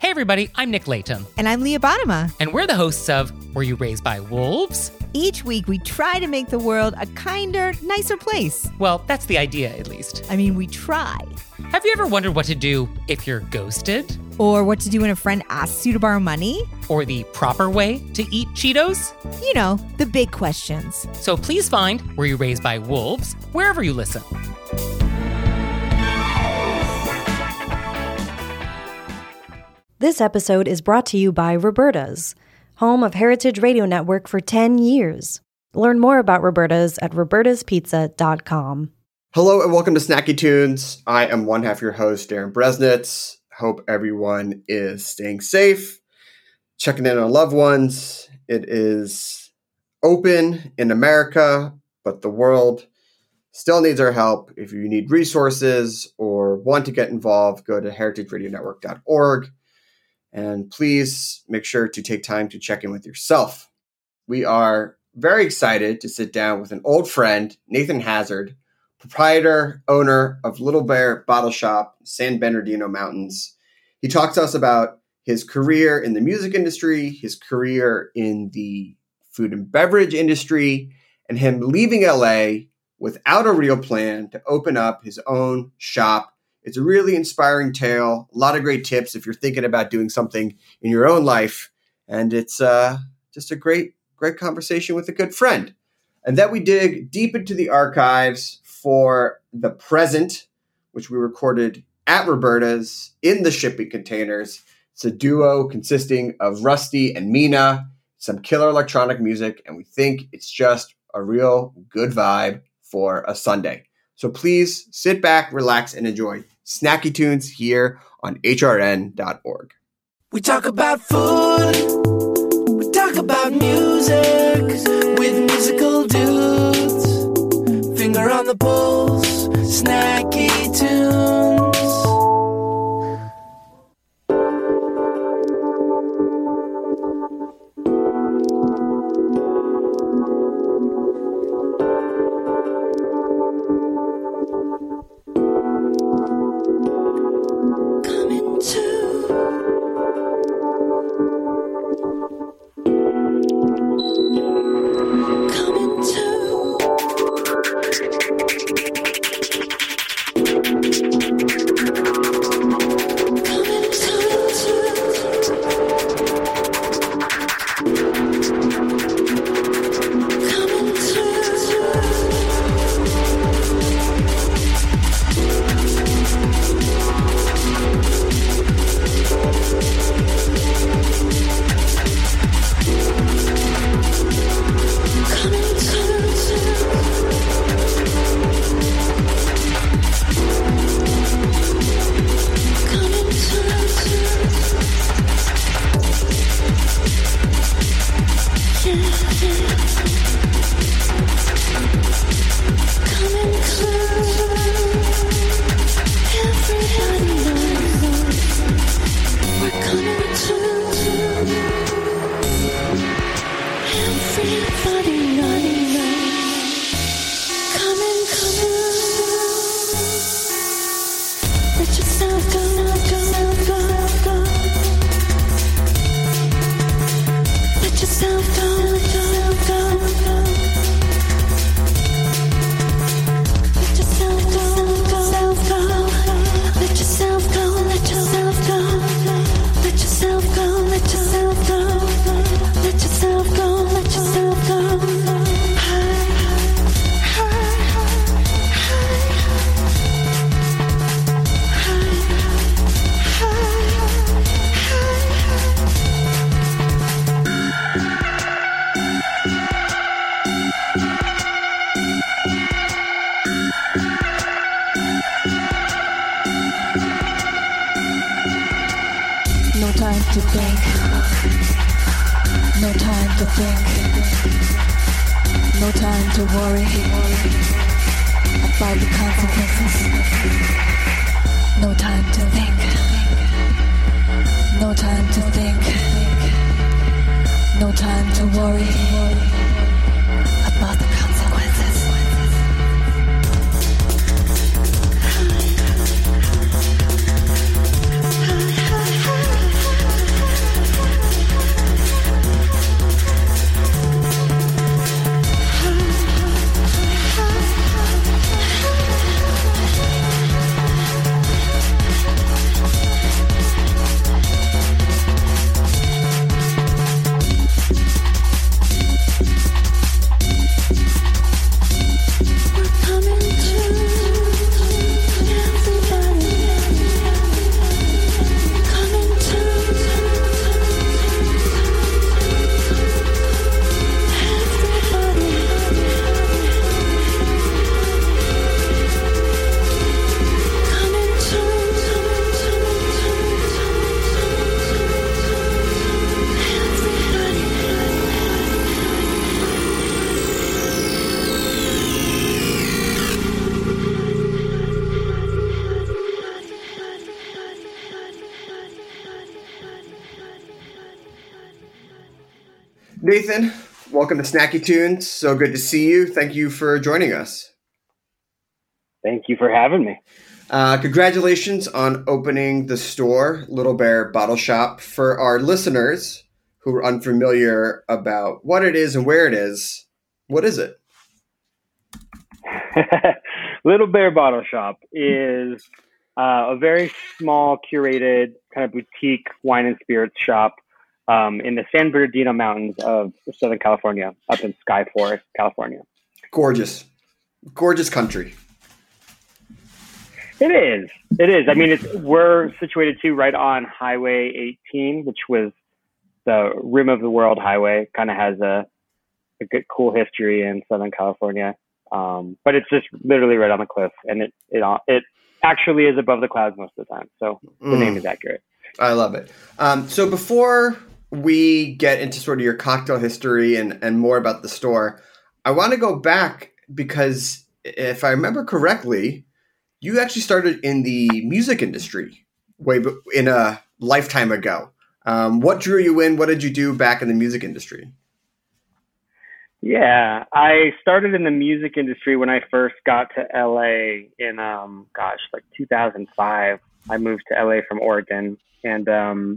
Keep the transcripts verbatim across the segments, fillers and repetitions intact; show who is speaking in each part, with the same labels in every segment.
Speaker 1: Hey everybody, I'm Nick Layton.
Speaker 2: And I'm Leah Bottima.
Speaker 1: And we're the hosts of Were You Raised by Wolves?
Speaker 2: Each week we try to make the world a kinder, nicer place.
Speaker 1: Well, that's the idea, at least.
Speaker 2: I mean, we try.
Speaker 1: Have you ever wondered what to do if you're ghosted?
Speaker 2: Or what to do when a friend asks you to borrow money?
Speaker 1: Or the proper way to eat Cheetos?
Speaker 2: You know, the big questions.
Speaker 1: So please find Were You Raised by Wolves wherever you listen.
Speaker 3: This episode is brought to you by Roberta's, home of Heritage Radio Network for ten years. Learn more about Roberta's at robertas pizza dot com.
Speaker 4: Hello and welcome to Snacky Tunes. I am one half your host, Darren Bresnitz. Hope everyone is staying safe, checking in on loved ones. It is open in America, but the world still needs our help. If you need resources or want to get involved, go to heritage radio network dot org. And please make sure to take time to check in with yourself. We are very excited to sit down with an old friend, Nathan Hazard, proprietor, owner of Little Bear Bottle Shop, San Bernardino Mountains. He talks to us about his career in the music industry, his career in the food and beverage industry, and him leaving L A without a real plan to open up his own shop. It's a really inspiring tale, a lot of great tips if you're thinking about doing something in your own life. And it's uh, just a great, great conversation with a good friend. And then we dig deep into the archives for The Present, which we recorded at Roberta's in the shipping containers. It's a duo consisting of Rusty and Mina, some killer electronic music, and we think it's just a real good vibe for a Sunday. So please sit back, relax, and enjoy Snacky Tunes here on H R N dot org.
Speaker 5: We talk about food, we talk about music, with musical dudes, finger on the pulse, Snacky Tunes.
Speaker 4: Nathan, welcome to Snacky Tunes. So good to see you. Thank you for joining us.
Speaker 6: Thank you for having me.
Speaker 4: Uh, congratulations on opening the store, Little Bear Bottle Shop. For our listeners who are unfamiliar about what it is and where it is, what is it?
Speaker 6: Little Bear Bottle Shop is uh, a very small, curated, kind of boutique wine and spirits shop um, in the San Bernardino Mountains of Southern California, up in Sky Forest, California.
Speaker 4: Gorgeous. Gorgeous country.
Speaker 6: It is. It is. I mean, it's we're situated too right on Highway eighteen, which was the rim of the world highway. Kind of has a, a good, cool history in Southern California. Um, but it's just literally right on the cliff, and it it it actually is above the clouds most of the time. So the mm. name is accurate.
Speaker 4: I love it. Um, so before we get into sort of your cocktail history and and more about the store, I want to go back because if I remember correctly, you actually started in the music industry way in a lifetime ago. Um, what drew you in? What did you do back in the music industry?
Speaker 6: Yeah, I started in the music industry when I first got to L A in, um, gosh, like two thousand five. I moved to L A from Oregon, and um,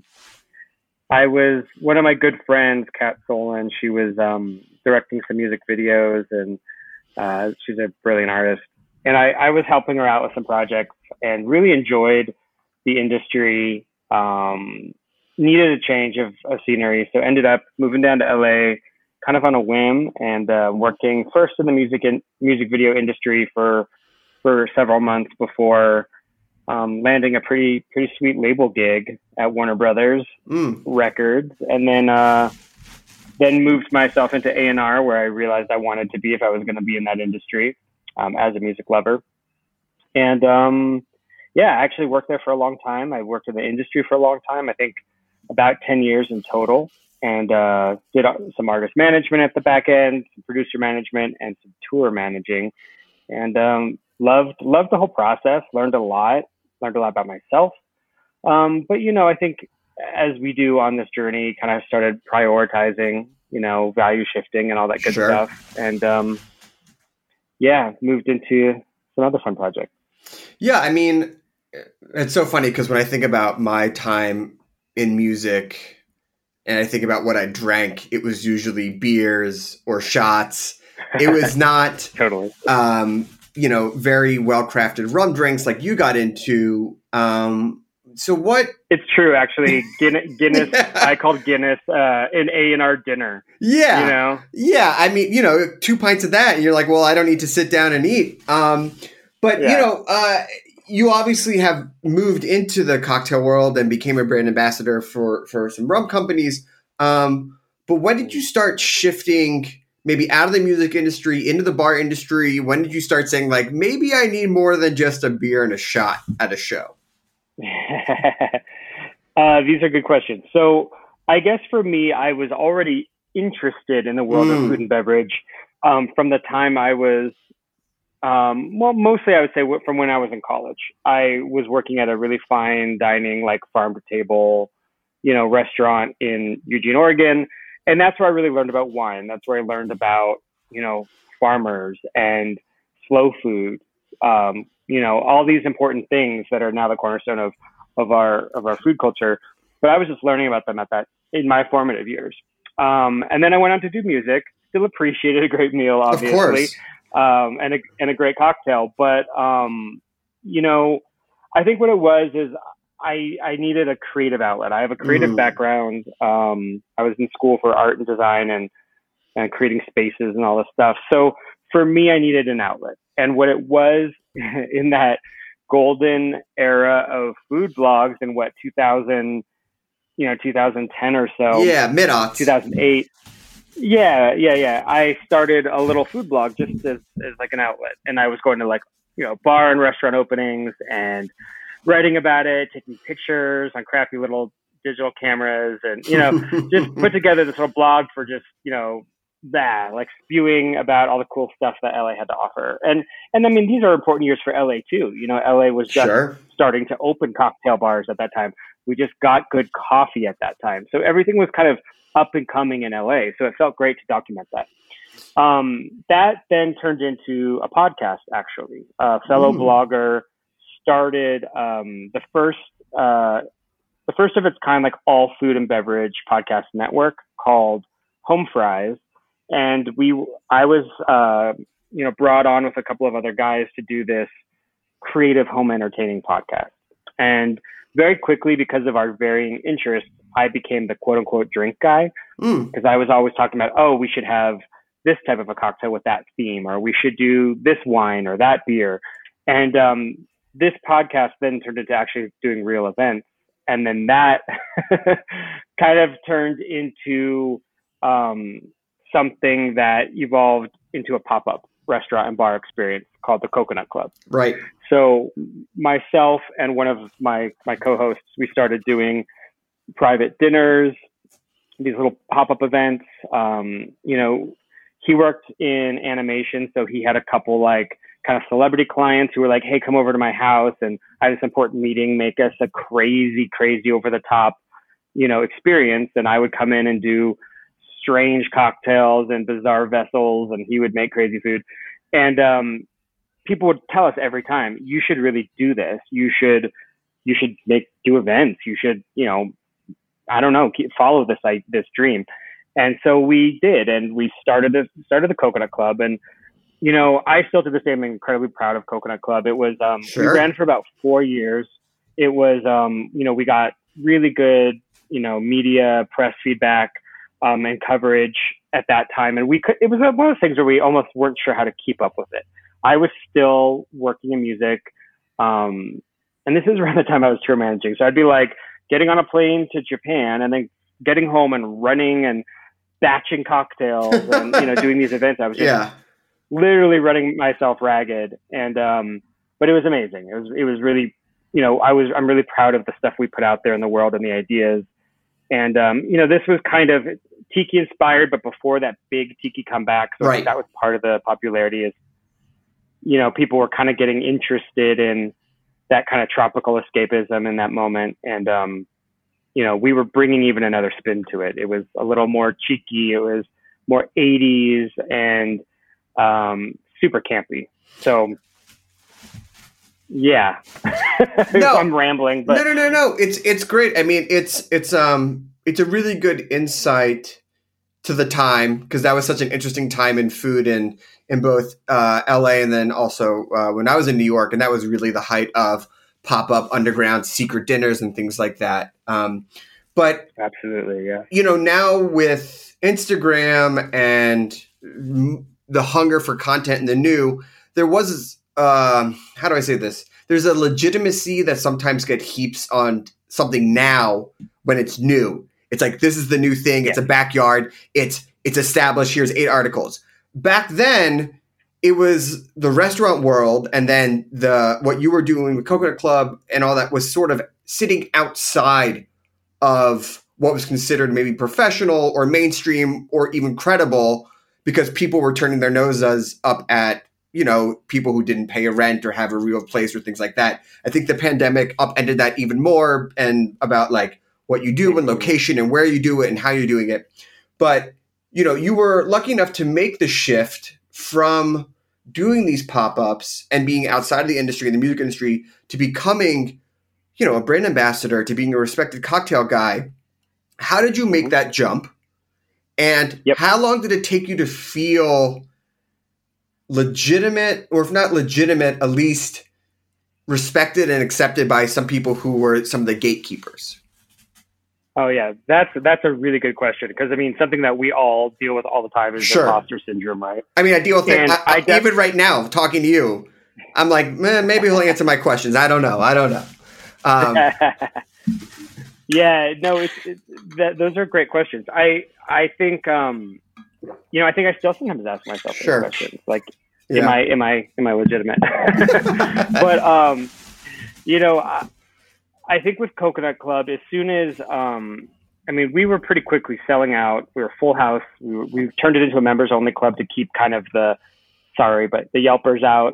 Speaker 6: I was one of my good friends, Kat Solon. She was um, directing some music videos, and uh, she's a brilliant artist. And I, I was helping her out with some projects and really enjoyed the industry, um, needed a change of, of scenery. So ended up moving down to L A kind of on a whim and uh, working first in the music in, music video industry for for several months before um, landing a pretty pretty sweet label gig at Warner Brothers mm. Records. And then uh, then moved myself into A and R, where I realized I wanted to be if I was going to be in that industry. Um, as a music lover. And um, yeah, I actually worked there for a long time. I worked in the industry for a long time, I think about ten years in total, and uh, did some artist management at the back end, some producer management, and some tour managing. And um, loved, loved the whole process, learned a lot, learned a lot about myself. Um, but, you know, I think as we do on this journey, kind of started prioritizing, you know, value shifting and all that good
Speaker 4: sure.
Speaker 6: stuff. And um, yeah, moved into some other fun projects.
Speaker 4: Yeah, I mean, it's so funny because when I think about my time in music and I think about what I drank, it was usually beers or shots. It was not
Speaker 6: totally,
Speaker 4: um, you know, very well-crafted rum drinks like you got into. Um, so what?
Speaker 6: It's true, actually. Guinness, Guinness yeah. I called Guinness uh, an A and R dinner.
Speaker 4: Yeah.
Speaker 6: You know?
Speaker 4: Yeah. I mean, you know, two pints of that and you're like, well, I don't need to sit down and eat. Um, but, yeah. you know, uh, you obviously have moved into the cocktail world and became a brand ambassador for, for some rum companies. Um, but when did you start shifting maybe out of the music industry into the bar industry? When did you start saying, like, maybe I need more than just a beer and a shot at a show?
Speaker 6: uh, these are good questions. So I guess for me, I was already interested in the world mm. of food and beverage um, from the time I was, um, well, mostly I would say from when I was in college. I was working at a really fine dining, like farm to table, you know, restaurant in Eugene, Oregon. And that's where I really learned about wine. That's where I learned about, you know, farmers and slow food, um, you know, all these important things that are now the cornerstone of, of our, of our food culture. But I was just learning about them at that, in my formative years. Um, and then I went on to do music, still appreciated a great meal, obviously, um, and a, and a great cocktail. But, um, you know, I think what it was is I, I needed a creative outlet. I have a creative mm. background. Um, I was in school for art and design and, and creating spaces and all this stuff. So for me, I needed an outlet. And what it was in that golden era of food blogs in what, two thousand, you know, two thousand ten or so.
Speaker 4: Yeah, mid-aughts.
Speaker 6: two thousand eight. Yeah, yeah, yeah. I started a little food blog just as, as like an outlet. And I was going to like, you know, bar and restaurant openings and writing about it, taking pictures on crappy little digital cameras and, you know, just put together this little blog for just, you know, that, like spewing about all the cool stuff that L A had to offer. And, and I mean, these are important years for L A too. You know, L A was just
Speaker 4: sure.
Speaker 6: starting to open cocktail bars at that time. We just got good coffee at that time. So everything was kind of up and coming in L A. So it felt great to document that. Um, that then turned into a podcast, actually. A fellow mm. blogger started um, the first uh, the first of its kind, like all food and beverage podcast network called Home Fries. And we, I was, uh, you know, brought on with a couple of other guys to do this creative home entertaining podcast. And very quickly, because of our varying interests, I became the quote unquote drink guy, because mm. I was always talking about, oh, we should have this type of a cocktail with that theme, or we should do this wine or that beer. And um, this podcast then turned into actually doing real events. And then that kind of turned into um, something that evolved into a pop-up restaurant and bar experience called the Coconut Club.
Speaker 4: Right.
Speaker 6: So myself and one of my, my co-hosts, we started doing private dinners, these little pop-up events. Um, you know, he worked in animation, so he had a couple like kind of celebrity clients who were like, hey, come over to my house and I have this important meeting, make us a crazy, crazy over the top, you know, experience. And I would come in and do strange cocktails and bizarre vessels, and he would make crazy food. And um, people would tell us every time, you should really do this. You should, you should make, do events. You should, you know, I don't know, keep, follow this, like, this dream. And so we did, and we started the, started the Coconut Club. And, you know, I still to this day am incredibly proud of Coconut Club. It was, um, sure. we ran for about four years. It was, um, you know, we got really good, you know, media, press feedback, um, and coverage at that time. And we could, it was one of those things where we almost weren't sure how to keep up with it. I was still working in music. Um, and this is around the time I was tour managing. So I'd be like getting on a plane to Japan and then getting home and running and batching cocktails and, you know, doing these events. I was just
Speaker 4: yeah.
Speaker 6: literally running myself ragged. And, um, but it was amazing. It was, it was really, you know, I was, I'm really proud of the stuff we put out there in the world and the ideas. And, um, you know, this was kind of Tiki inspired, but before that big Tiki comeback. So
Speaker 4: right.
Speaker 6: I think that was part of the popularity is, you know, people were kind of getting interested in that kind of tropical escapism in that moment. And, um, you know, we were bringing even another spin to it. It was a little more cheeky. It was more eighties and um, super campy. So, yeah,
Speaker 4: no,
Speaker 6: I'm rambling, but
Speaker 4: no, no, no, no. It's it's great. I mean, it's it's um it's a really good insight to the time, because that was such an interesting time in food in in both uh, L A and then also uh, when I was in New York, and that was really the height of pop-up underground secret dinners and things like that. Um, but
Speaker 6: absolutely, yeah.
Speaker 4: You know, now with Instagram and m- the hunger for content and the new, there was, um, how do I say this? There's a legitimacy that sometimes get heaps on something now when it's new. It's like, this is the new thing. Yeah. It's a backyard. It's, it's established. Here's eight articles. Back then, it was the restaurant world, and then the what you were doing with Coconut Club and all that was sort of sitting outside of what was considered maybe professional or mainstream or even credible, because people were turning their noses up at, you know, people who didn't pay a rent or have a real place or things like that. I think the pandemic upended that even more, and about like what you do and location and where you do it and how you're doing it. But, you know, you were lucky enough to make the shift from doing these pop-ups and being outside of the industry, in the music industry, to becoming, you know, a brand ambassador, to being a respected cocktail guy. How did you make that jump? And yep. how long did it take you to feel legitimate, or if not legitimate, at least respected and accepted by some people who were some of the gatekeepers?
Speaker 6: Oh yeah, that's that's a really good question, because I mean, something that we all deal with all the time is
Speaker 4: sure.
Speaker 6: imposter syndrome, right?
Speaker 4: I mean, I deal with it. I, I,
Speaker 6: def-
Speaker 4: even right now, talking to you, I'm like, man, maybe he'll answer my questions. I don't know. I don't know. Um,
Speaker 6: yeah, no, it's, it's that, those are great questions. I I think um, you know, I think I still sometimes ask myself
Speaker 4: sure.
Speaker 6: those questions, like,
Speaker 4: yeah.
Speaker 6: am I am I am I legitimate? But um, you know. I, I think with Coconut Club, as soon as, um, I mean, we were pretty quickly selling out. We were full house. We, were, we turned it into a members only club to keep kind of the, sorry, but the Yelpers out.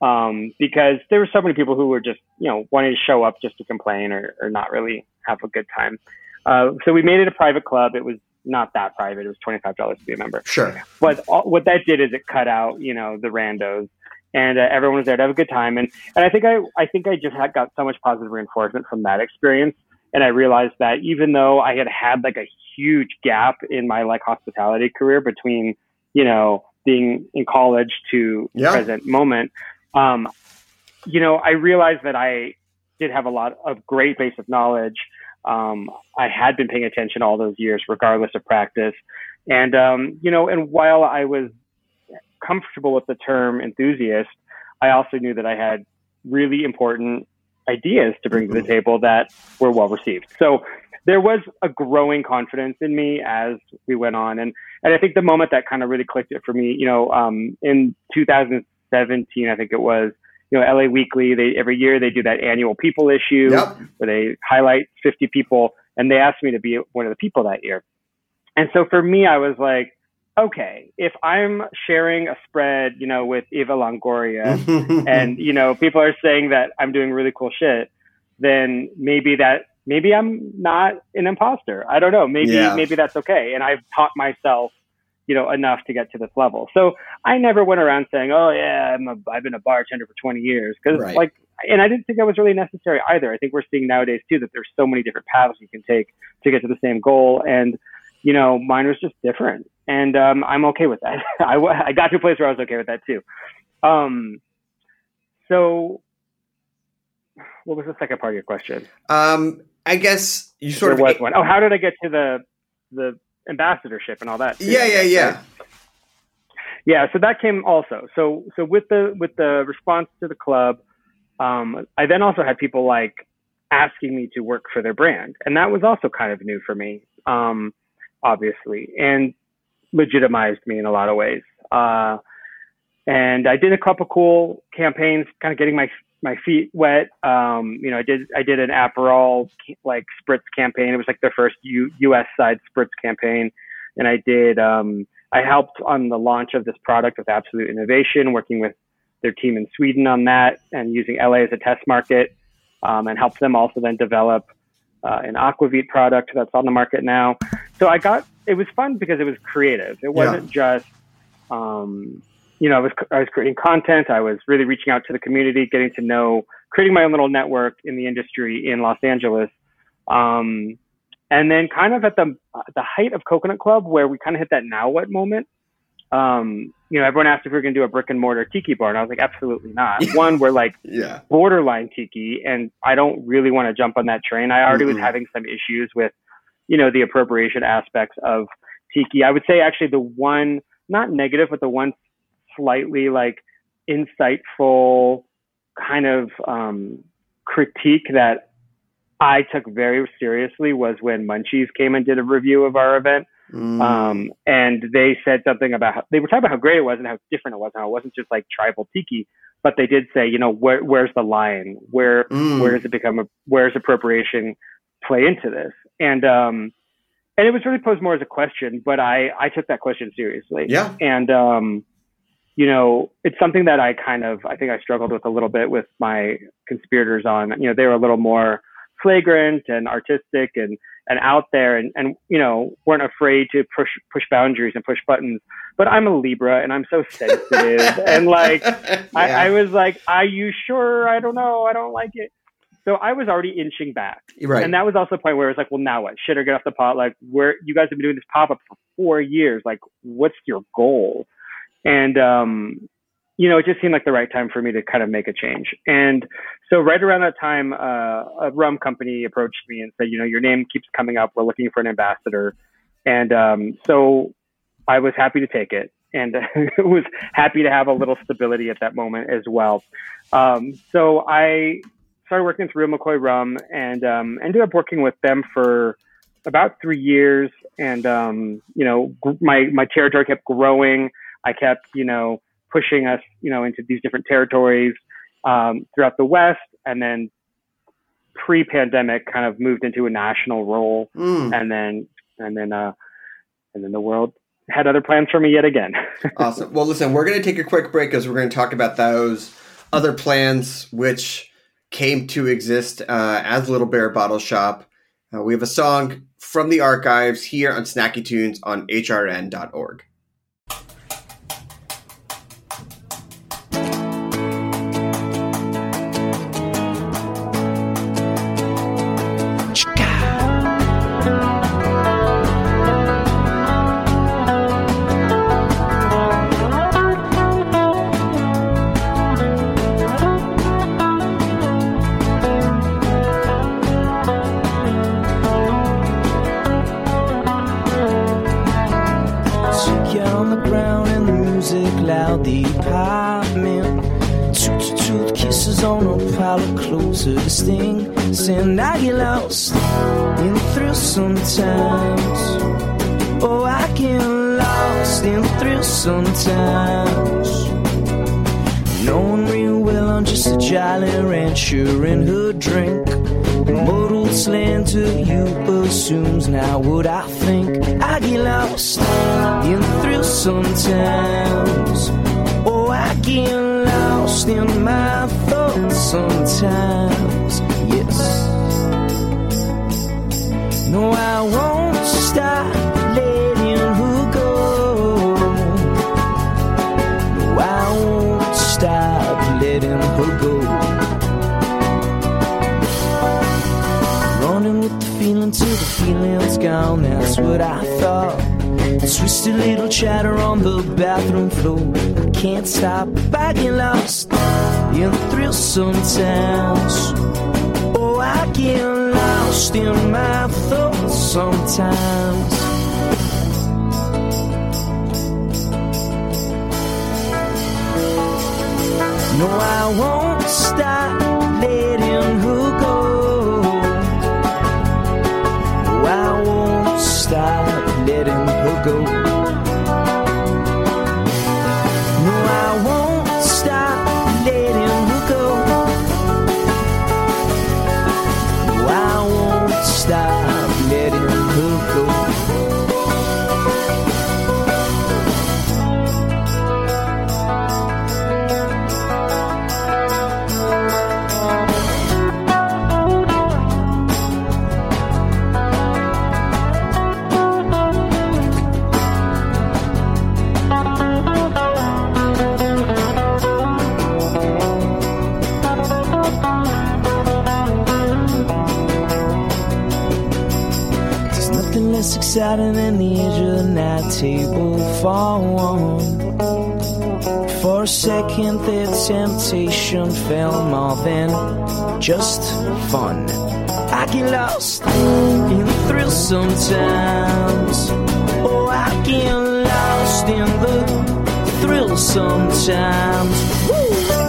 Speaker 6: um, because there were so many people who were just, you know, wanting to show up just to complain or, or not really have a good time. Uh, so we made it a private club. It was not that private. It was twenty-five dollars to be a member.
Speaker 4: Sure.
Speaker 6: But all, what that did is it cut out, you know, the randos, and uh, everyone was there to have a good time. And, and I think I, I think I just had got so much positive reinforcement from that experience. And I realized that even though I had had like a huge gap in my like hospitality career between, you know, being in college to
Speaker 4: yeah.
Speaker 6: present moment, um, you know, I realized that I did have a lot of great base of knowledge. Um, I had been paying attention all those years, regardless of practice. And, um, you know, and while I was comfortable with the term enthusiast, I also knew that I had really important ideas to bring to the table that were well received. So there was a growing confidence in me as we went on. And, and I think the moment that kind of really clicked it for me, you know, um, in two thousand seventeen, I think it was, you know, L A Weekly, they every year they do that annual people issue
Speaker 4: yep.
Speaker 6: where they highlight fifty people, and they asked me to be one of the people that year. And so for me, I was like, okay, if I'm sharing a spread, you know, with Eva Longoria and, you know, people are saying that I'm doing really cool shit, then maybe that, maybe I'm not an imposter. I don't know. Maybe,
Speaker 4: yeah.
Speaker 6: maybe that's okay. And I've taught myself, you know, enough to get to this level. So I never went around saying, oh yeah, I'm a, I've been a bartender for twenty years. Cause
Speaker 4: right.
Speaker 6: like, and I didn't think that was really necessary either. I think we're seeing nowadays too, that there's so many different paths you can take to get to the same goal. And, you know, mine was just different. And um, I'm okay with that. I, I got to a place where I was okay with that too. Um, so what was the second part of your question?
Speaker 4: Um, I guess you sort
Speaker 6: there
Speaker 4: of...
Speaker 6: was one. Oh, how did I get to the, the ambassadorship and all that too,
Speaker 4: yeah, yeah, yeah.
Speaker 6: Yeah. So that came also. So, so with the, with the response to the club, um, I then also had people like asking me to work for their brand. And that was also kind of new for me, um, obviously, and legitimized me in a lot of ways. Uh, and I did a couple cool campaigns, kind of getting my, my feet wet. Um, you know, I did, I did an Aperol like spritz campaign. It was like their first U, U.S. side spritz campaign. And I did, um, I helped on the launch of this product with Absolute Innovation, working with their team in Sweden on that and using L A as a test market, um, and helped them also then develop uh, an Aquavit product that's on the market now. So I got, it was fun because it was creative. It wasn't yeah. just, um, you know, I was, I was creating content. I was really reaching out to the community, getting to know, creating my own little network in the industry in Los Angeles. Um, and then kind of at the, the height of Coconut Club, where we kind of hit that now what moment, um, you know, everyone asked if we were going to do a brick and mortar tiki bar. And I was like, absolutely not. One, we're like
Speaker 4: yeah.
Speaker 6: borderline tiki, and I don't really want to jump on that train. I already mm-hmm. was having some issues with, you know, the appropriation aspects of tiki. I would say actually the one, not negative, but the one slightly like insightful kind of um, critique that I took very seriously was when Munchies came and did a review of our event. Mm. Um, and they said something about how, they were talking about how great it was and how different it was, and how it wasn't just like tribal tiki, but they did say, you know, where, where's the line? Where, mm. where does it become a, where's appropriation play into this? And, um, and it was really posed more as a question, but I, I took that question seriously.
Speaker 4: Yeah.
Speaker 6: And, um, you know, it's something that I kind of, I think I struggled with a little bit with my conspirators on, you know, they were a little more flagrant and artistic and, and out there and, and, you know, weren't afraid to push, push boundaries and push buttons. But I'm a Libra and I'm so sensitive. and like, yeah. I, I was like, are you sure? I don't know. I don't like it. So I was already inching back.
Speaker 4: Right.
Speaker 6: And that was also the point where it was like, well, now what? Shit or get off the pot? Like, where you guys have been doing this pop-up for four years. Like, what's your goal? And, um, you know, it just seemed like the right time for me to kind of make a change. And so right around that time, uh, a rum company approached me and said, you know, your name keeps coming up. We're looking for an ambassador. And um, so I was happy to take it, and was happy to have a little stability at that moment as well. Um, so I started working with Real McCoy Rum, and um, ended up working with them for about three years. And, um, you know, my, my territory kept growing. I kept, you know, pushing us, you know, into these different territories um, throughout the West, and then pre-pandemic kind of moved into a national role, mm. and then and then uh, and then the world had other plans for me yet again.
Speaker 4: Awesome. Well, listen, we're going to take a quick break because we're going to talk about those other plans which came to exist uh, as Little Bear Bottle Shop. Uh, we have a song from the archives here on Snacky Tunes on H R N dot org.
Speaker 5: To this thing, and I get lost in the thrill sometimes. Oh, I get lost in the thrill sometimes. Knowing real well I'm just a jolly rancher in her drink. Mortal slander you assumes now what I think. I get lost in the thrill sometimes. Oh, I get lost in my thoughts sometimes, yes. No, I won't stop letting her go. No, I won't stop letting her go. Running with the feeling till the feeling's gone, that's what I thought. Twisted little chatter on the bathroom floor. I can't stop, I get lost in the thrill sometimes. Oh, I get lost in my thoughts sometimes. No, I won't stop letting her go. No, I won't stop letting her go. No, I won't stop letting her go. No, I won't stop letting her go. Exciting than the edge of the night table for one. For a second that temptation felt more than just fun. I get lost in the thrill sometimes. Oh, I get lost in the thrill sometimes. Woo!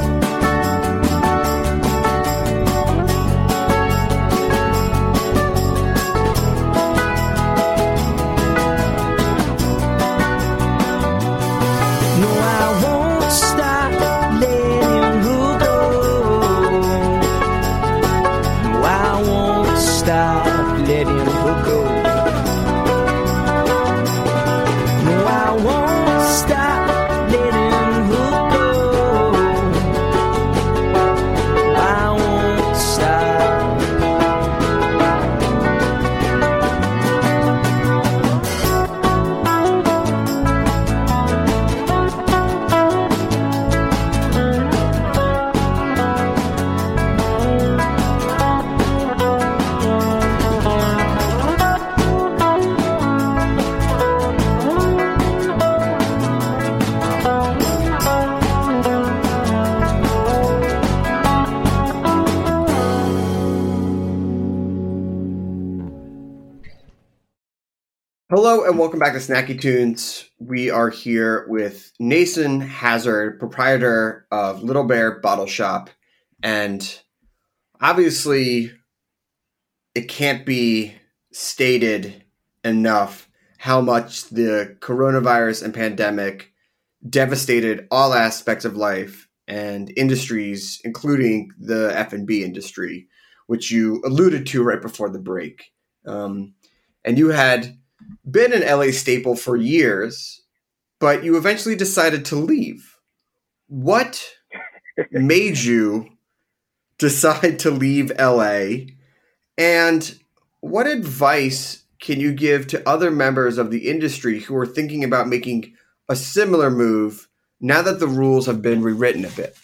Speaker 4: Hello and welcome back to Snacky Tunes. We are here with Nason Hazard, proprietor of Little Bear Bottle Shop. And obviously, it can't be stated enough how much the coronavirus and pandemic devastated all aspects of life and industries, including the F and B industry, which you alluded to right before the break. Um, and you had been an L A staple for years, but you eventually decided to leave. What made you decide to leave L A? And what advice can you give to other members of the industry who are thinking about making a similar move now that the rules have been rewritten a bit?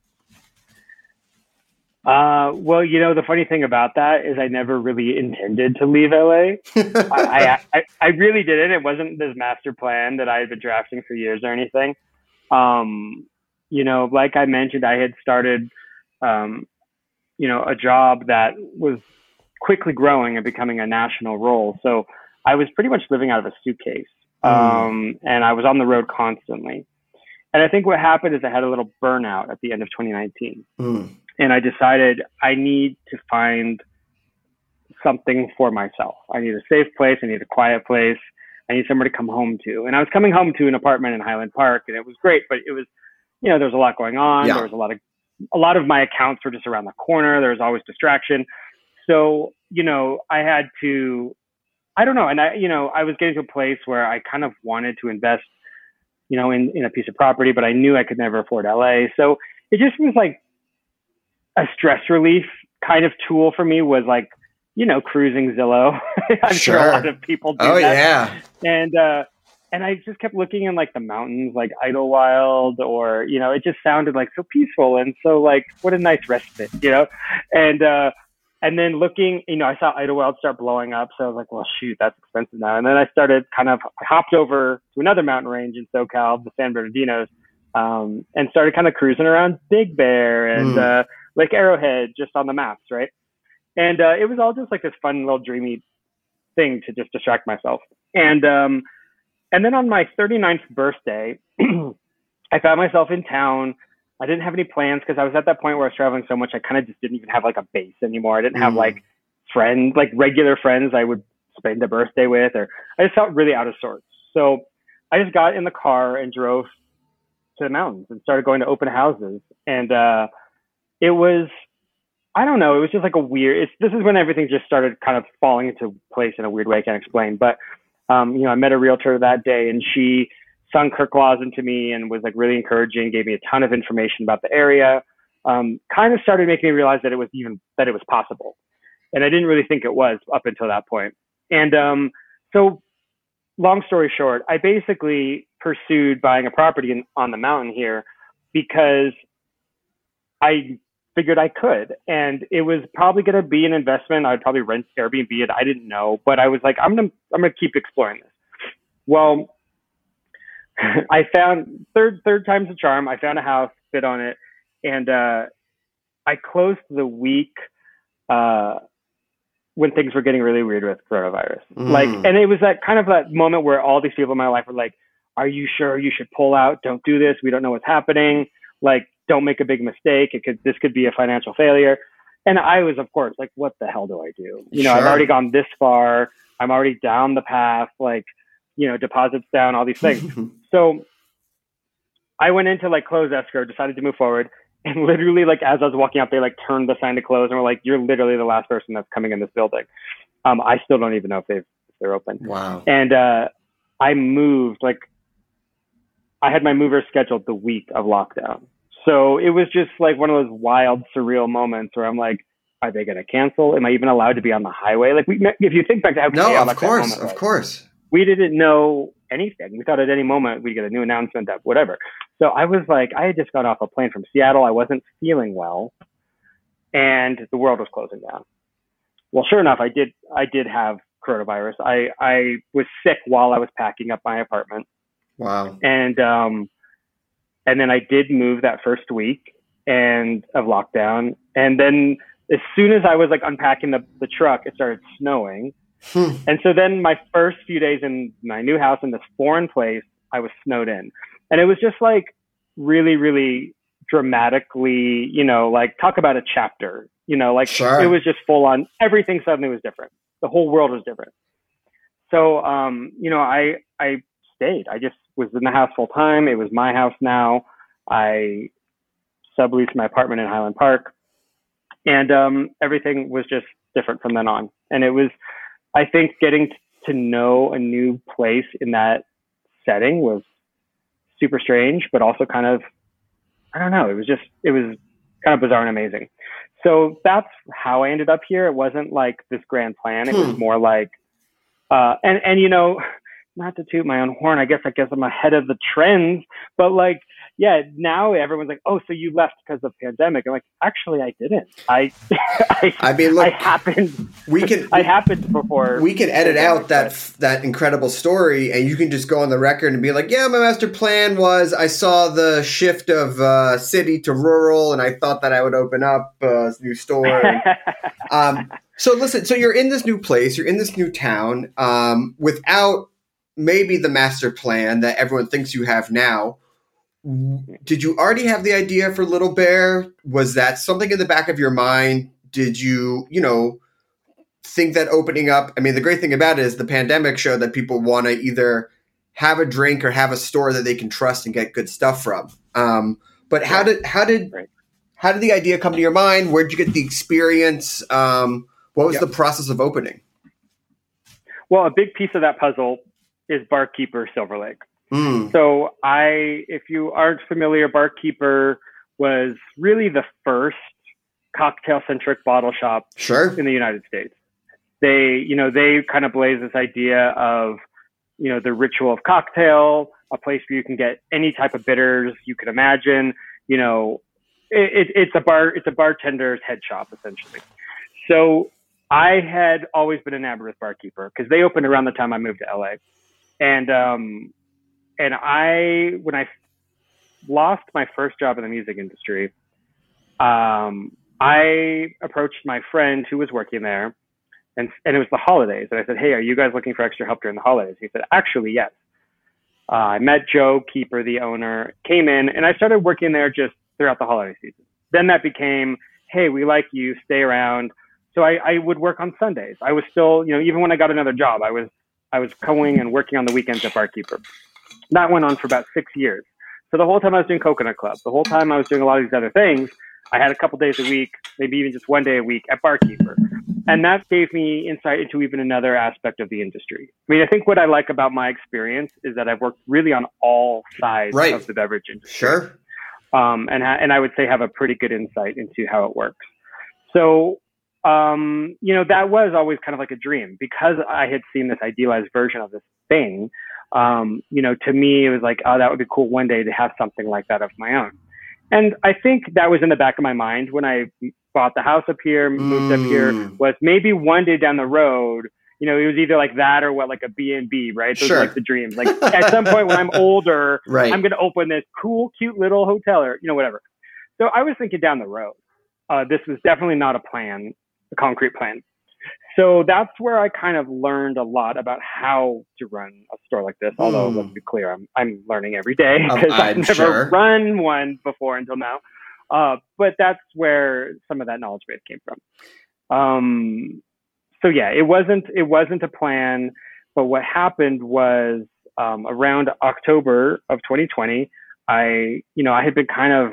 Speaker 6: Uh, well, you know, the funny thing about that is I never really intended to leave L A. I, I, I really didn't. It wasn't this master plan that I had been drafting for years or anything. Um, you know, like I mentioned, I had started, um, you know, a job that was quickly growing and becoming a national role. So I was pretty much living out of a suitcase. Um, mm. And I was on the road constantly. And I think what happened is I had a little burnout at the end of twenty nineteen. Mm. And I decided I need to find something for myself. I need a safe place. I need a quiet place. I need somewhere to come home to. And I was coming home to an apartment in Highland Park, and it was great, but it was, you know, there was a lot going on. Yeah. There was a lot of, a lot of my accounts were just around the corner. There was always distraction. So, you know, I had to, I don't know. And I, you know, I was getting to a place where I kind of wanted to invest, you know, in, in a piece of property, but I knew I could never afford L A. So it just was like a stress relief kind of tool for me, was like, you know, cruising Zillow. I'm sure. sure a lot of people do
Speaker 4: oh,
Speaker 6: that.
Speaker 4: yeah.
Speaker 6: And, uh, and I just kept looking in like the mountains, like Idlewild, or, you know, it just sounded like so peaceful. And so like, what a nice respite, you know? And, uh, and then looking, you know, I saw Idlewild start blowing up. So I was like, well, shoot, that's expensive now. And then I started kind of, I hopped over to another mountain range in SoCal, the San Bernardinos, um, and started kind of cruising around Big Bear and, mm. uh, Lake Arrowhead, just on the maps. Right. And, uh, it was all just like this fun little dreamy thing to just distract myself. And, um, and then on my thirty-ninth birthday, I found myself in town. I didn't have any plans because I was at that point where I was traveling so much. I kind of just didn't even have like a base anymore. I didn't have mm. like friends, like regular friends I would spend a birthday with, or I just felt really out of sorts. So I just got in the car and drove to the mountains and started going to open houses. And, uh, it was, I don't know, it was just like a weird, it's, this is when everything just started kind of falling into place in a weird way I can't explain. But, um, you know, I met a realtor that day, and she sung Kirk Laws into me and was like really encouraging, gave me a ton of information about the area, um, kind of started making me realize that it was even, that it was possible. And I didn't really think it was up until that point. And um, so long story short, I basically pursued buying a property in, on the mountain here because I figured I could. And it was probably going to be an investment. I'd probably rent Airbnb it. I didn't know, but I was like, I'm going to, I'm going to keep exploring this. Well, I found third, third time's a charm. I found a house, fit on it. And, uh, I closed the week, uh, when things were getting really weird with coronavirus. Mm. Like, and it was that kind of that moment where all these people in my life were like, are you sure you should pull out? Don't do this. We don't know what's happening. Like, don't make a big mistake. It could, this could be a financial failure. And I was, of course, like, what the hell do I do? You know, sure. I've already gone this far. I'm already down the path, like, you know, deposits down, all these things. So I went into like close escrow, decided to move forward. And literally, like, as I was walking out, they like turned the sign to close and were like, you're literally the last person that's coming in this building. Um, I still don't even know if they've, if they're open.
Speaker 4: Wow.
Speaker 6: And, uh, I moved, like, I had my mover scheduled the week of lockdown. So it was just like one of those wild, surreal moments where I'm like, are they going to cancel? Am I even allowed to be on the highway? Like, we, if you think back to how
Speaker 4: no, of course, of course,
Speaker 6: we didn't know anything. We thought at any moment we'd get a new announcement that whatever. So I was like, I had just got off a plane from Seattle. I wasn't feeling well, and the world was closing down. Well, sure enough, I did. I did have coronavirus. I I was sick while I was packing up my apartment.
Speaker 4: Wow.
Speaker 6: And um, and then I did move that first week and of lockdown, and then as soon as I was like unpacking the the truck, it started snowing. Hmm. And so then my first few days in my new house in this foreign place, I was snowed in. And it was just like really, really dramatically, you know, like talk about a chapter, you know, like sure. It was just full on. Everything suddenly was different. The whole world was different. So, um, you know, I, I stayed. I just was in the house full time. It was my house now. I subleased my apartment in Highland Park, and um, everything was just different from then on. And it was, I think getting to know a new place in that setting was super strange, but also kind of I don't know. It was just, it was kind of bizarre and amazing. So that's how I ended up here. It wasn't like this grand plan. It
Speaker 4: Hmm.
Speaker 6: was more like, uh, and, and, you know, not to toot my own horn, I guess, I guess I'm ahead of the trends, but like, yeah, now everyone's like, oh, so you left because of pandemic. I'm like, actually, I didn't. I, I,
Speaker 4: I mean, look,
Speaker 6: I happened,
Speaker 4: we can,
Speaker 6: I happened before.
Speaker 4: we can edit out that,
Speaker 6: but-
Speaker 4: that incredible story, and you can just go on the record and be like, yeah, my master plan was I saw the shift of uh, city to rural, and I thought that I would open up a new store. And, um, so listen, so you're in this new place, you're in this new town, um, without maybe the master plan that everyone thinks you have now. Did you already have the idea for Little Bear? Was that something in the back of your mind? Did you, you know, think that opening up, I mean, the great thing about it is the pandemic showed that people want to either have a drink or have a store that they can trust and get good stuff from. Um, but how did, how did,
Speaker 6: Right.
Speaker 4: how did the idea come to your mind? Where'd you get the experience? Um, what was
Speaker 6: Yep.
Speaker 4: the process of opening?
Speaker 6: Well, a big piece of that puzzle is Barkeeper Silver Lake.
Speaker 4: Mm,
Speaker 6: So I, if you aren't familiar, Barkeeper was really the first cocktail-centric bottle shop
Speaker 4: sure.
Speaker 6: in the United States. They, you know, they kind of blazed this idea of, you know, the ritual of cocktail, a place where you can get any type of bitters you can imagine. You know, it, it, it's a bar, it's a bartender's head shop essentially. So I had always been enamored with Barkeeper because they opened around the time I moved to L A. And, um, and I, when I lost my first job in the music industry, um, I approached my friend who was working there, and, and it was the holidays. And I said, hey, are you guys looking for extra help during the holidays? He said, actually, yes. Uh, I met Joe Keeper, the owner, came in, and I started working there just throughout the holiday season. Then that became, hey, we like you, stay around. So I, I would work on Sundays. I was still, you know, even when I got another job, I was I was going and working on the weekends at Barkeeper. That went on for about six years. So the whole time I was doing Coconut Club, the whole time I was doing a lot of these other things, I had a couple days a week, maybe even just one day a week at Barkeeper. And that gave me insight into even another aspect of the industry. I mean, I think what I like about my experience is that I've worked really on all sides
Speaker 4: Right.
Speaker 6: of the beverage industry.
Speaker 4: Sure.
Speaker 6: Um, and, ha- and I would say have a pretty good insight into how it works. So, um, you know, that was always kind of like a dream because I had seen this idealized version of this thing. Um, you know, to me, it was like, oh, that would be cool one day to have something like that of my own. And I think that was in the back of my mind when I bought the house up here, moved
Speaker 4: Mm.
Speaker 6: up here, was maybe one day down the road, you know, it was either like that or what, like a B and B, right? Those
Speaker 4: Sure.
Speaker 6: are like the dreams. Like at some point when I'm older,
Speaker 4: Right.
Speaker 6: I'm going to open this cool, cute little hotel or, you know, whatever. So I was thinking down the road. Uh, this was definitely not a plan, a concrete plan. So that's where I kind of learned a lot about how to run a store like this. Although,
Speaker 4: Mm.
Speaker 6: let's be clear, I'm, I'm learning every day
Speaker 4: Um,
Speaker 6: because I've
Speaker 4: I'm
Speaker 6: never
Speaker 4: sure.
Speaker 6: run one before until now. Uh, but that's where some of that knowledge base came from. Um, so yeah, it wasn't, it wasn't a plan, but what happened was, um, around October of twenty twenty, I, you know, I had been kind of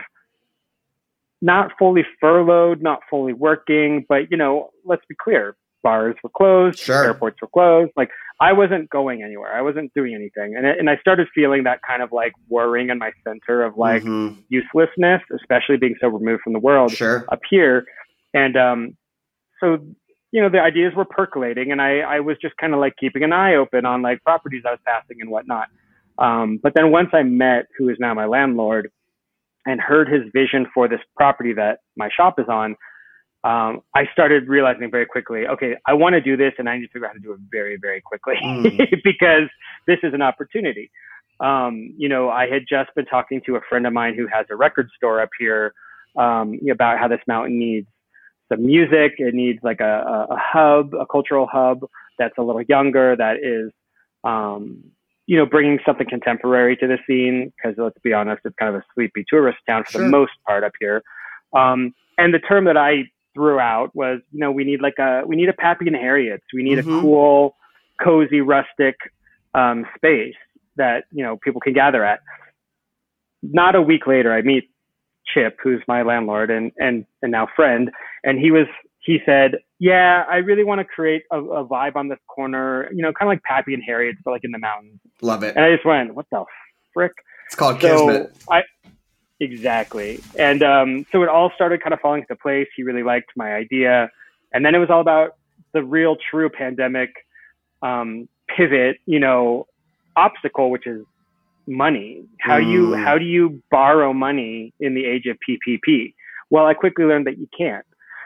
Speaker 6: not fully furloughed, not fully working, but you know, let's be clear, bars were closed,
Speaker 4: Sure.
Speaker 6: airports were closed. Like I wasn't going anywhere. I wasn't doing anything. And, and I started feeling that kind of like worrying in my center of like
Speaker 4: Mhm.
Speaker 6: uselessness, especially being so removed from the world
Speaker 4: Sure.
Speaker 6: up here. And, um, so, you know, the ideas were percolating and I, I was just kind of like keeping an eye open on like properties I was passing and whatnot. Um, but then once I met who is now my landlord and heard his vision for this property that my shop is on, um, I started realizing very quickly, okay, I want to do this and I need to figure out how to do it very, very quickly
Speaker 4: Mm.
Speaker 6: because this is an opportunity. Um, you know, I had just been talking to a friend of mine who has a record store up here, um, about how this mountain needs some music. It needs like a, a, a hub, a cultural hub that's a little younger, that is, um, you know, bringing something contemporary to the scene. Because let's be honest, it's kind of a sleepy tourist town for
Speaker 4: Sure.
Speaker 6: the most part up here. Um, and the term that I threw out was, you know, we need like a, we need a Pappy and Harriet's. We need
Speaker 4: Mhm.
Speaker 6: a cool, cozy, rustic um, space that, you know, people can gather at. Not a week later, I meet Chip, who's my landlord and, and, and now friend. And he was, he said, yeah, I really want to create a, a vibe on this corner, you know, kind of like Pappy and Harriet's, but like in the mountains.
Speaker 4: Love it.
Speaker 6: And I just went, what the frick?
Speaker 4: It's called
Speaker 6: So
Speaker 4: Kismet.
Speaker 6: I, Exactly. And um, so it all started kind of falling into place. He really liked my idea. And then it was all about the real true pandemic um, pivot, you know, obstacle, which is money. How mm. you how do you borrow money in the age of P P P? Well, I quickly learned that you can't.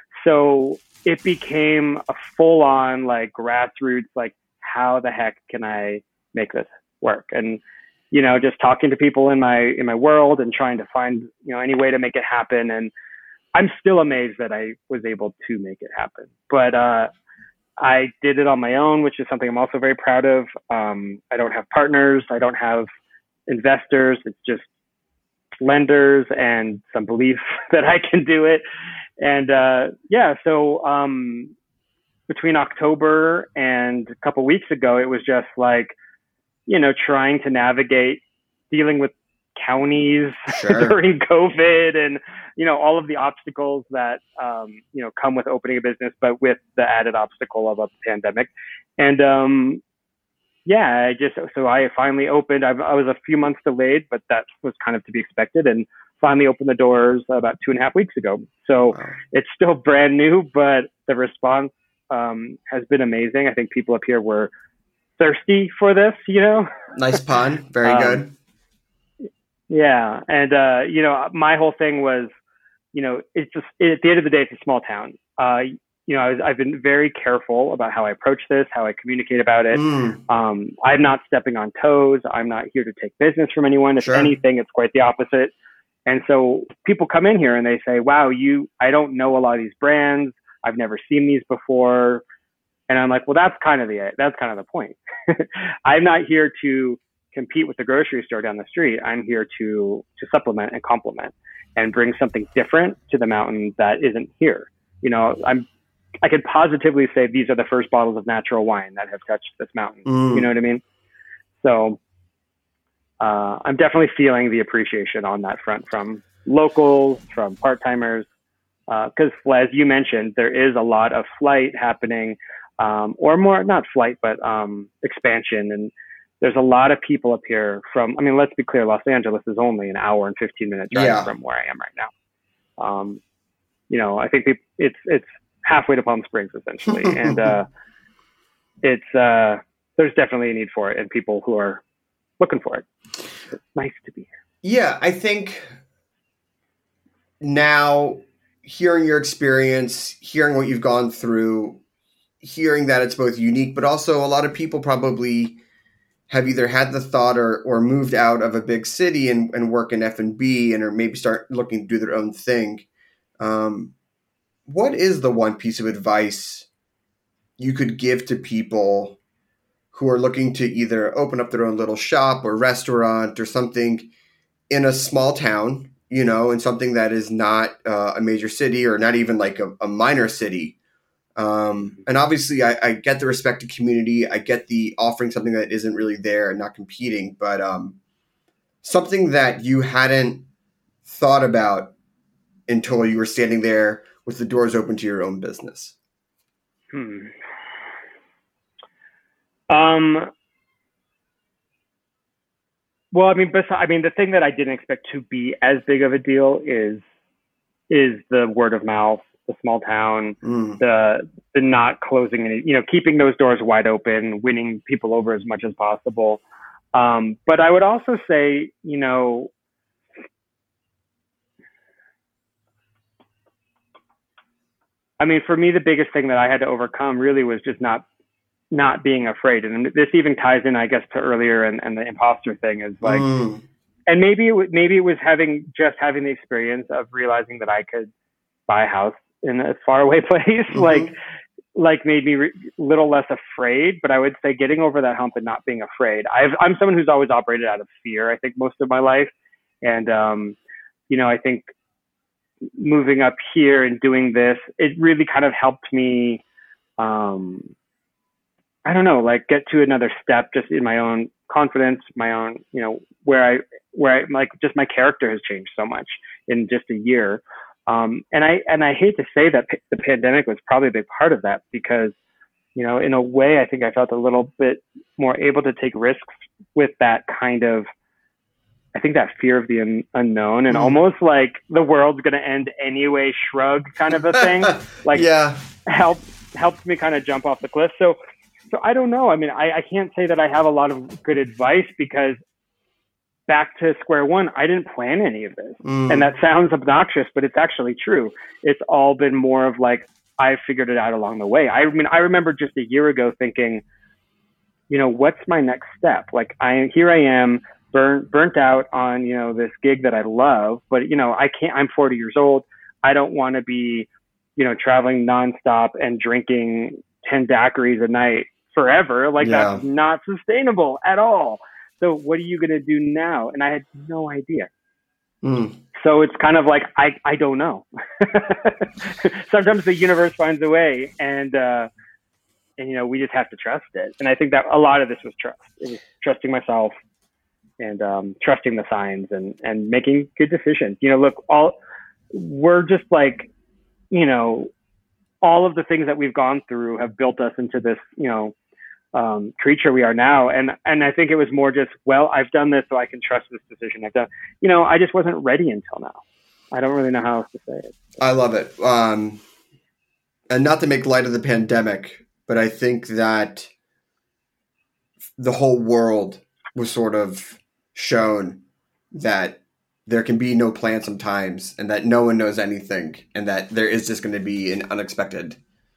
Speaker 6: So it became a full on like grassroots, like how the heck can I make this work? And you know, just talking to people in my in my world and trying to find, you know, any way to make it happen. And I'm still amazed that I was able to make it happen. But uh, I did it on my own, which is something I'm also very proud of. Um, I don't have partners. I don't have investors. It's just lenders and some belief that I can do it. And uh, yeah, so um, between October and a couple weeks ago, it was just like, you know, trying to navigate dealing with counties sure. during COVID and, you know, all of the obstacles that, um, you know, come with opening a business, but with the added obstacle of a pandemic. And, um, yeah, I just, so I finally opened, I, I was a few months delayed, but that was kind of to be expected, and finally opened the doors about two and a half weeks ago. So wow. It's still brand new, but the response, um, has been amazing. I think people up here were thirsty for this, you know.
Speaker 4: Nice pun. Very um, good.
Speaker 6: Yeah. And, uh, you know, my whole thing was, you know, it's just, it, at the end of the day, it's a small town. Uh, you know, I was, I've been very careful about how I approach this, how I communicate about it. Mm. Um, I'm not stepping on toes. I'm not here to take business from anyone. If sure. anything, it's quite the opposite. And so people come in here and they say, wow, you, I don't know a lot of these brands. I've never seen these before. And I'm like, well, that's kind of the, that's kind of the point. I'm not here to compete with the grocery store down the street. I'm here to, to supplement and complement and bring something different to the mountain that isn't here. You know, I'm, I could positively say these are the first bottles of natural wine that have touched this mountain. Mm. You know what I mean? So, uh, I'm definitely feeling the appreciation on that front from locals, from part-timers. Uh, cause as you mentioned, there is a lot of flight happening. Um, or more, not flight, but um, expansion. And there's a lot of people up here from, I mean, let's be clear, Los Angeles is only an hour and fifteen minute drive yeah. from where I am right now. Um, you know, I think people, it's it's halfway to Palm Springs, essentially. and uh, it's uh, there's definitely a need for it and people who are looking for it. It's nice to be here.
Speaker 4: Yeah, I think now hearing your experience, hearing what you've gone through, hearing that it's both unique, but also a lot of people probably have either had the thought or or moved out of a big city and, and work in F and B and or maybe start looking to do their own thing. Um, what is the one piece of advice you could give to people who are looking to either open up their own little shop or restaurant or something in a small town, you know, and something that is not uh, a major city or not even like a, a minor city? Um, and obviously I, I get the respected community. I get the offering something that isn't really there and not competing, but, um, something that you hadn't thought about until you were standing there with the doors open to your own business.
Speaker 6: Hmm. Um, well, I mean, besides, I mean, the thing that I didn't expect to be as big of a deal is, is the word of mouth. The small town, mm. the the not closing any, you know, keeping those doors wide open, winning people over as much as possible. Um, but I would also say, you know, I mean, for me, the biggest thing that I had to overcome really was just not not being afraid. And this even ties in, I guess, to earlier and, and the imposter thing is like, mm. and maybe it w- maybe it was having just having the experience of realizing that I could buy a house in a faraway place, mm-hmm. like, like made me a re- little less afraid, but I would say getting over that hump and not being afraid. I've, I'm someone who's always operated out of fear, I think, most of my life. And, um, you know, I think moving up here and doing this, it really kind of helped me, um, I don't know, like get to another step just in my own confidence, my own, you know, where I, where I, like, just my character has changed so much in just a year. Um, and I, and I hate to say that p- the pandemic was probably a big part of that because, you know, in a way, I think I felt a little bit more able to take risks with that kind of, I I think that fear of the un- unknown and mm. almost like the world's going to end anyway, shrug kind of a thing, like
Speaker 4: yeah.
Speaker 6: helped, helped me kind of jump off the cliff. So, so I don't know. I mean, I, I can't say that I have a lot of good advice because back to square one, I didn't plan any of this. Mm. And that sounds obnoxious, but it's actually true. It's all been more of like, I figured it out along the way. I mean, I remember just a year ago thinking, you know, what's my next step? Like I, here I am burnt, burnt out on, you know, this gig that I love, but you know, I can't, I'm forty years old. I don't want to be, you know, traveling nonstop and drinking ten daiquiris a night forever. Like yeah. that's not sustainable at all. So what are you going to do now? And I had no idea. Mm. So it's kind of like, I, I don't know. Sometimes the universe finds a way and, uh, and, you know, we just have to trust it. And I think that a lot of this was trust. It was trusting myself and um, trusting the signs and, and making good decisions. You know, look, all we're just like, you know, all of the things that we've gone through have built us into this, you know, um, creature we are now. And, and I think it was more just, well, I've done this, so I can trust this decision. I've done, you know, I just wasn't ready until now. I don't really know how else to say it.
Speaker 4: I love it. Um, and not to make light of the pandemic, but I think that the whole world was sort of shown that there can be no plan sometimes and that no one knows anything and that there is just going to be an unexpected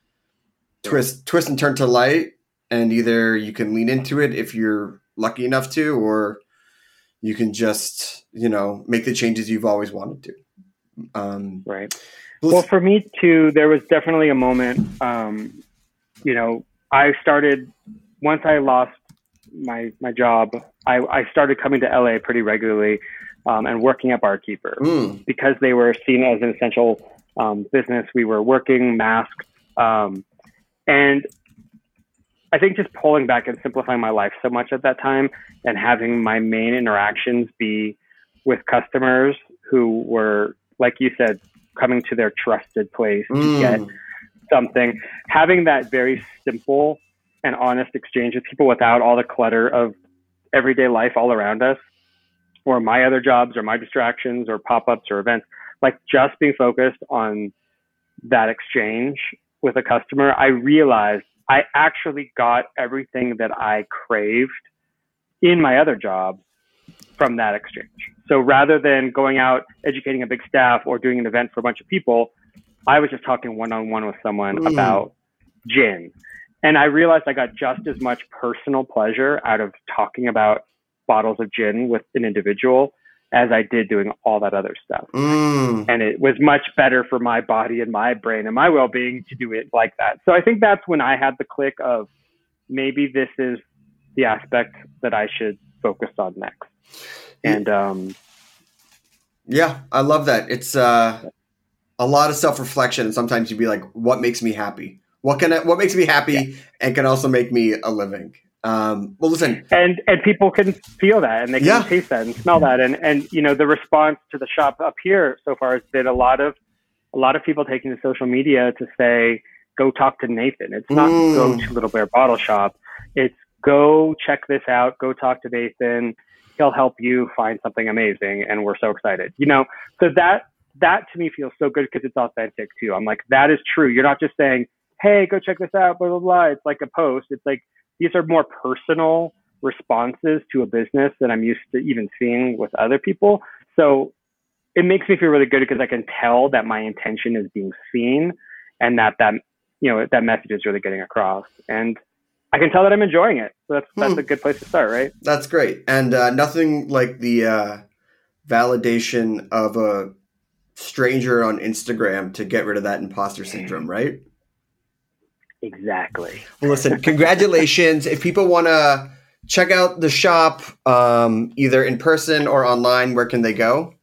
Speaker 4: twist, twist and turn to light. And either you can lean into it if you're lucky enough to, or you can just, you know, make the changes you've always wanted to. Um,
Speaker 6: right. Well, for me too, there was definitely a moment, um, you know, I started, once I lost my, my job, I, I started coming to L A pretty regularly um, and working at Barkeeper mm. because they were seen as an essential um, business. We were working masked. Um, and I think just pulling back and simplifying my life so much at that time and having my main interactions be with customers who were, like you said, coming to their trusted place mm. to get something, having that very simple and honest exchange with people without all the clutter of everyday life all around us, or my other jobs or my distractions or pop-ups or events, like just being focused on that exchange with a customer, I realized I actually got everything that I craved in my other job from that exchange. So rather than going out, educating a big staff or doing an event for a bunch of people, I was just talking one-on-one with someone mm. about gin. And I realized I got just as much personal pleasure out of talking about bottles of gin with an individual as I did doing all that other stuff. Mm. And it was much better for my body and my brain and my well-being to do it like that. So I think that's when I had the click of maybe this is the aspect that I should focus on next. And um,
Speaker 4: yeah, I love that. It's uh, a lot of self-reflection. And sometimes you'd be like, what makes me happy? What can I, what makes me happy yeah. and can also make me a living? Um, well, listen,
Speaker 6: and and people can feel that, and they can yeah. taste that and smell that, and and you know the response to the shop up here so far has been a lot of a lot of people taking to social media to say, go talk to Nathan. It's not mm. go to Little Bear Bottle Shop. It's go check this out. Go talk to Nathan. He'll help you find something amazing, and we're so excited. You know, so that that to me feels so good because it's authentic too. I'm like, that is true. You're not just saying, hey, go check this out, blah blah blah. It's like a post. It's like, these are more personal responses to a business than I'm used to even seeing with other people. So it makes me feel really good because I can tell that my intention is being seen and that that, you know, that message is really getting across. And I can tell that I'm enjoying it. So that's, that's hmm. a good place to start, right?
Speaker 4: That's great. And uh, nothing like the uh, validation of a stranger on Instagram to get rid of that imposter syndrome, right?
Speaker 6: Exactly.
Speaker 4: Well, listen, congratulations. If people want to check out the shop, um, either in person or online, where can they go?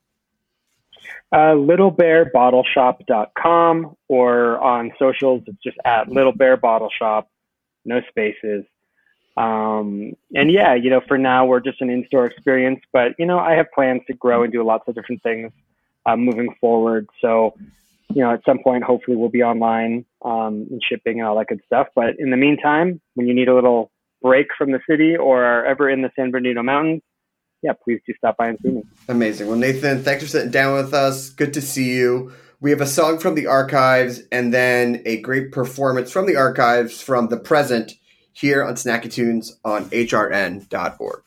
Speaker 6: Uh, little bear bottle shop dot com, or on socials, it's just at Little Bear Bottle Shop, no spaces. Um, and yeah, you know, for now, we're just an in-store experience, but, you know, I have plans to grow and do lots of different things uh, moving forward. So, you know, at some point, hopefully we'll be online um, and shipping and all that good stuff. But in the meantime, when you need a little break from the city or are ever in the San Bernardino Mountains, yeah, please do stop by and see me.
Speaker 4: Amazing. Well, Nathan, thanks for sitting down with us. Good to see you. We have a song from the archives and then a great performance from the archives from the present here on Snacky Tunes on H R N dot org.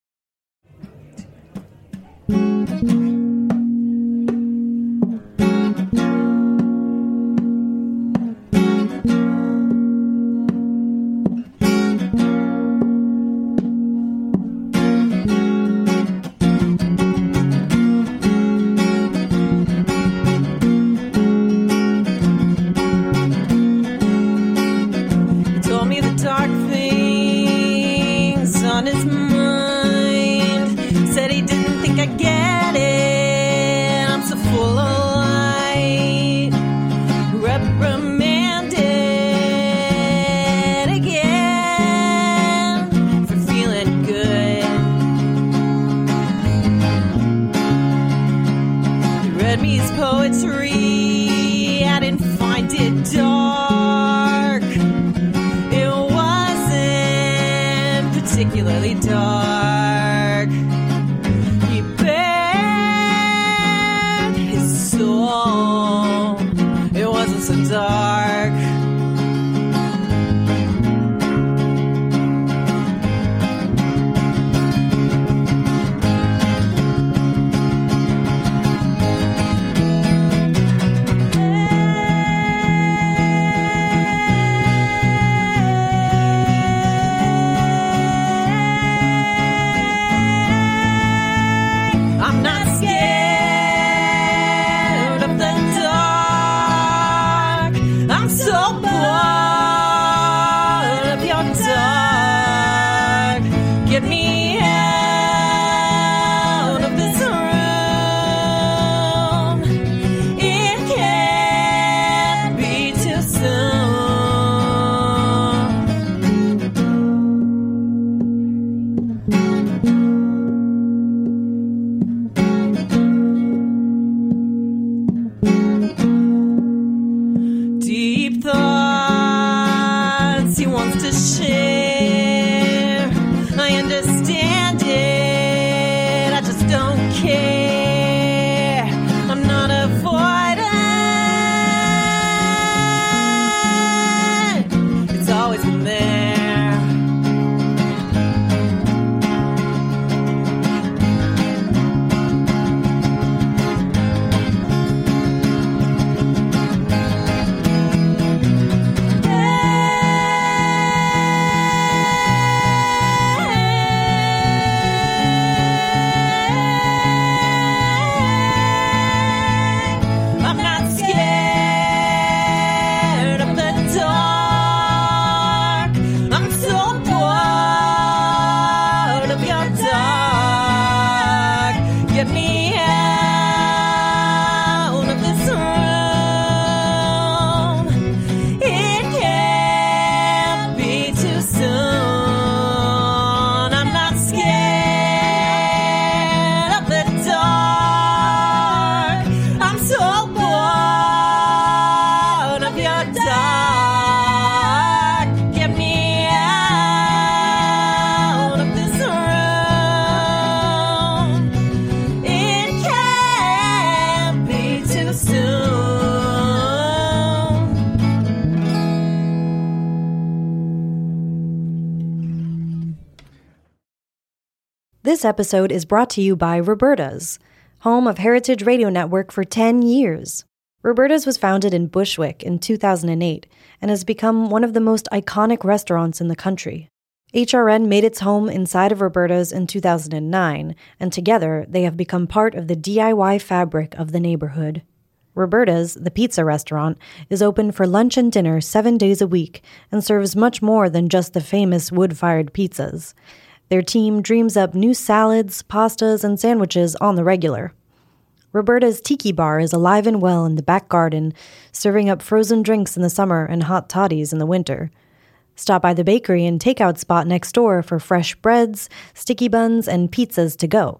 Speaker 3: This episode is brought to you by Roberta's, home of Heritage Radio Network for ten years. Roberta's was founded in Bushwick in two thousand eight and has become one of the most iconic restaurants in the country. H R N made its home inside of Roberta's in two thousand nine, and together they have become part of the D I Y fabric of the neighborhood. Roberta's, the pizza restaurant, is open for lunch and dinner seven days a week and serves much more than just the famous wood-fired pizzas. Their team dreams up new salads, pastas, and sandwiches on the regular. Roberta's Tiki Bar is alive and well in the back garden, serving up frozen drinks in the summer and hot toddies in the winter. Stop by the bakery and takeout spot next door for fresh breads, sticky buns, and pizzas to go.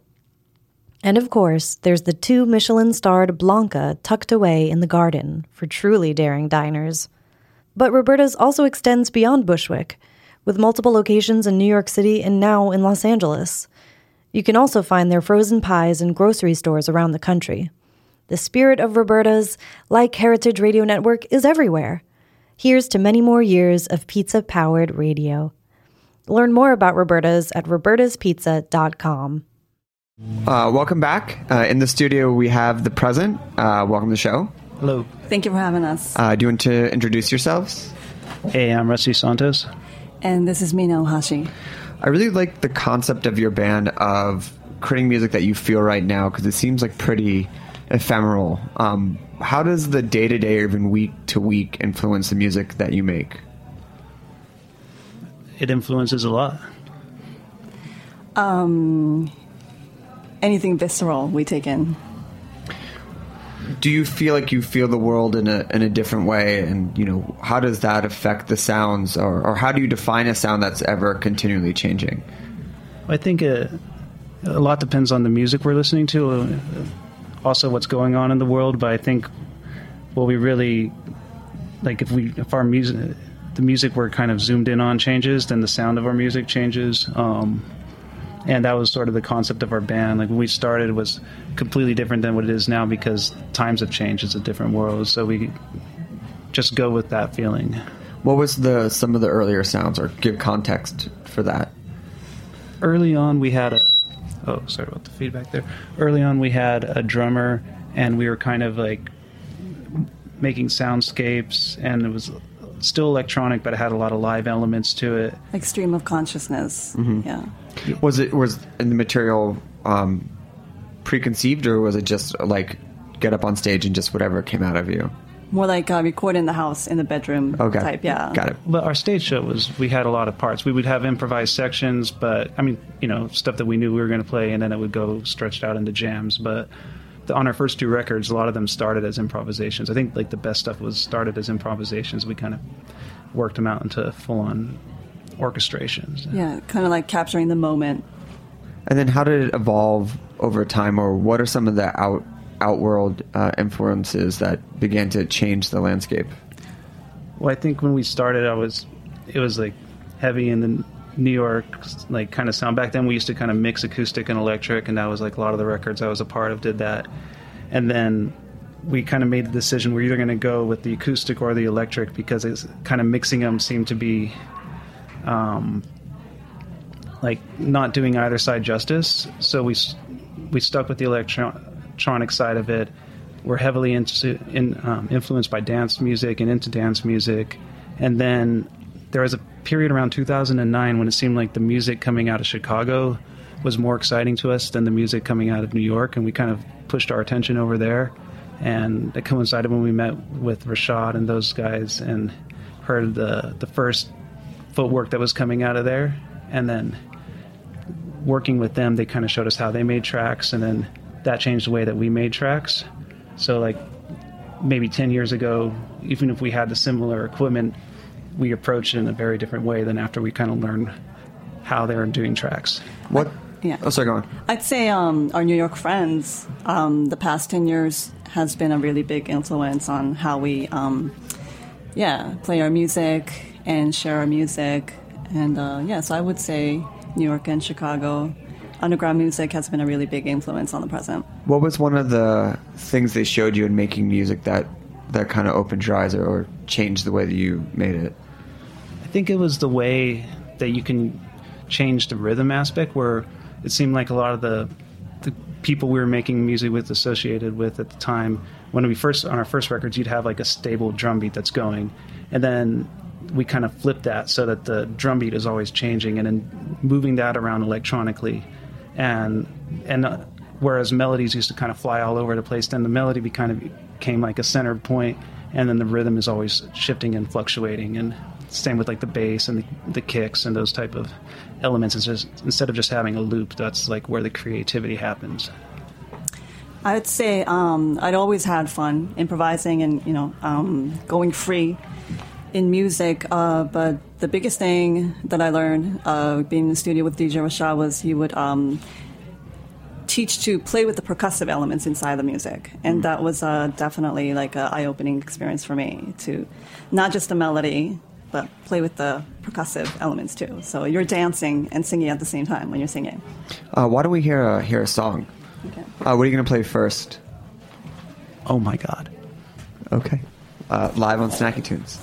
Speaker 3: And of course, there's the two Michelin-starred Blanca tucked away in the garden for truly daring diners. But Roberta's also extends beyond Bushwick, with multiple locations in New York City and now in Los Angeles. You can also find their frozen pies in grocery stores around the country. The spirit of Roberta's, like Heritage Radio Network, is everywhere. Here's to many more years of pizza-powered radio. Learn more about Roberta's at robertas pizza dot com.
Speaker 4: Uh, welcome back. Uh, in the studio, we have the present. Uh, welcome to the show.
Speaker 7: Hello.
Speaker 8: Thank you for having us.
Speaker 4: Uh, do you want to introduce yourselves?
Speaker 7: Hey, I'm Rusty Santos.
Speaker 8: And this is Mina Ohashi.
Speaker 4: I really like the concept of your band of creating music that you feel right now, because it seems like pretty ephemeral. Um, how does the day-to-day or even week-to-week influence the music that you make?
Speaker 7: It influences a lot.
Speaker 8: Um, anything visceral we take in.
Speaker 4: Do you feel like you feel the world in a in a different way, and you know, how does that affect the sounds, or, or how do you define a sound that's ever continually changing?
Speaker 7: I think uh, a lot depends on the music we're listening to, uh, also what's going on in the world. But I think what we really like, if we if our music, the music we're kind of zoomed in on changes, then the sound of our music changes. Um, And that was sort of the concept of our band. Like when we started, it was completely different than what it is now because times have changed. It's a different world. So we just go with that feeling.
Speaker 4: What was the some of the earlier sounds, or give context for that?
Speaker 7: Early on, we had a... Oh, sorry about the feedback there. Early on, we had a drummer, and we were kind of like making soundscapes, and it was still electronic, but it had a lot of live elements to it.
Speaker 8: Like stream of consciousness.
Speaker 4: Mm-hmm.
Speaker 8: Yeah.
Speaker 4: Was it was in the material um, preconceived, or was it just like get up on stage and just whatever came out of you?
Speaker 8: More like uh, record in the house, in the bedroom
Speaker 4: okay.
Speaker 8: type, yeah.
Speaker 4: Got it.
Speaker 7: But our stage show was, we had a lot of parts. We would have improvised sections, but, I mean, you know, stuff that we knew we were going to play, and then it would go stretched out into jams. But the, on our first two records, a lot of them started as improvisations. I think, like, the best stuff was started as improvisations. We kind of worked them out into full-on orchestrations.
Speaker 8: Yeah, kind of like capturing the moment.
Speaker 4: And then how did it evolve over time, or what are some of the out outworld uh, influences that began to change the landscape?
Speaker 7: Well, I think when we started, I was, it was like heavy in the New York like kind of sound. Back then we used to kind of mix acoustic and electric, and that was like a lot of the records I was a part of did that. And then we kind of made the decision we're either going to go with the acoustic or the electric, because it's kind of mixing them seemed to be um, like not doing either side justice. So we we stuck with the electro- electronic side of it. We're heavily into, in, um, influenced by dance music and into dance music. And then there was a period around two thousand nine when it seemed like the music coming out of Chicago was more exciting to us than the music coming out of New York, and we kind of pushed our attention over there. And it coincided when we met with Rashad and those guys and heard the the first footwork that was coming out of there. And then working with them, they kind of showed us how they made tracks, and then that changed the way that we made tracks. So like maybe ten years ago, even if we had the similar equipment, we approached it in a very different way than after we kind of learned how they were doing tracks.
Speaker 4: What?
Speaker 8: Yeah.
Speaker 4: Oh, sorry, go on.
Speaker 8: I'd say um, our New York friends, um, the past ten years has been a really big influence on how we, um, yeah, play our music and share our music. And uh, yeah, so I would say New York and Chicago underground music has been a really big influence on the present.
Speaker 4: What was one of the things they showed you in making music that, that kind of opened your eyes or, or changed the way that you made it?
Speaker 7: I think it was the way that you can change the rhythm aspect, where it seemed like a lot of the the people we were making music with, associated with at the time, when we first, on our first records, you'd have like a stable drum beat that's going, and then we kind of flipped that so that the drum beat is always changing, and then moving that around electronically. And and uh, whereas melodies used to kind of fly all over the place, then the melody be kind of became like a centered point, and then the rhythm is always shifting and fluctuating. And same with like the bass and the, the kicks and those type of elements. It's just, instead of just having a loop, that's like where the creativity happens.
Speaker 8: I would say um, I'd always had fun improvising and, you know, um, going free in music. Uh, but the biggest thing that I learned uh, being in the studio with D J Rashad was he would um, teach to play with the percussive elements inside the music. And that was uh, definitely like an eye-opening experience for me, to not just the melody, but play with the percussive elements too. So you're dancing and singing at the same time when you're singing.
Speaker 4: Uh, why don't we hear a, hear a song?
Speaker 8: Okay.
Speaker 4: Uh, what are you going to play first?
Speaker 7: Oh my God.
Speaker 4: Okay. Uh, live on Snacky Tunes.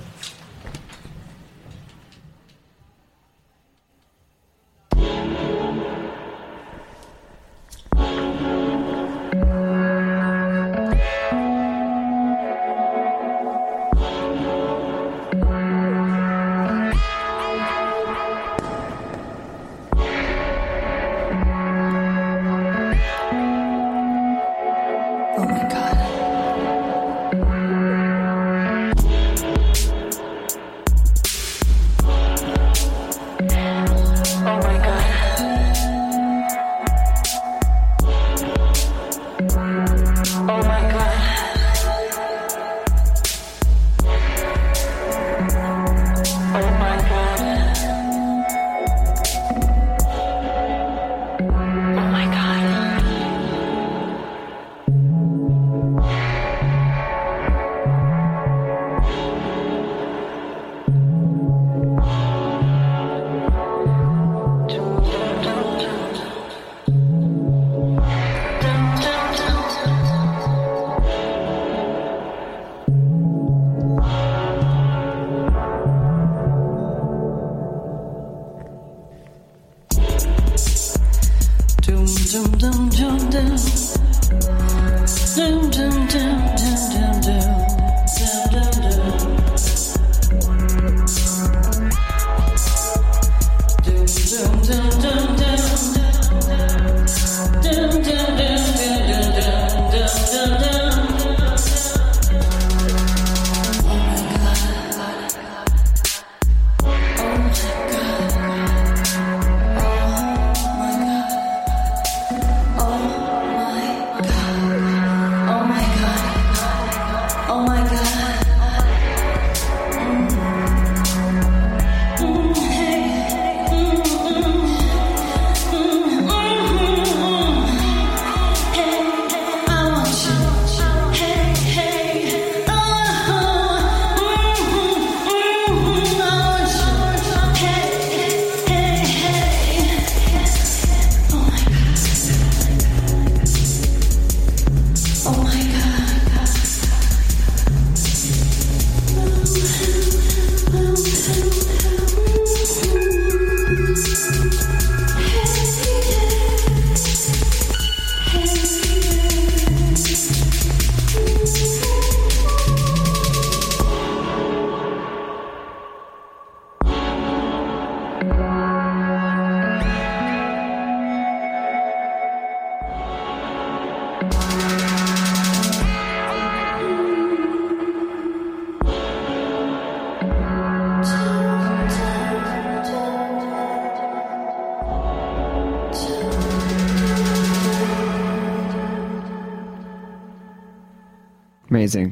Speaker 4: Amazing.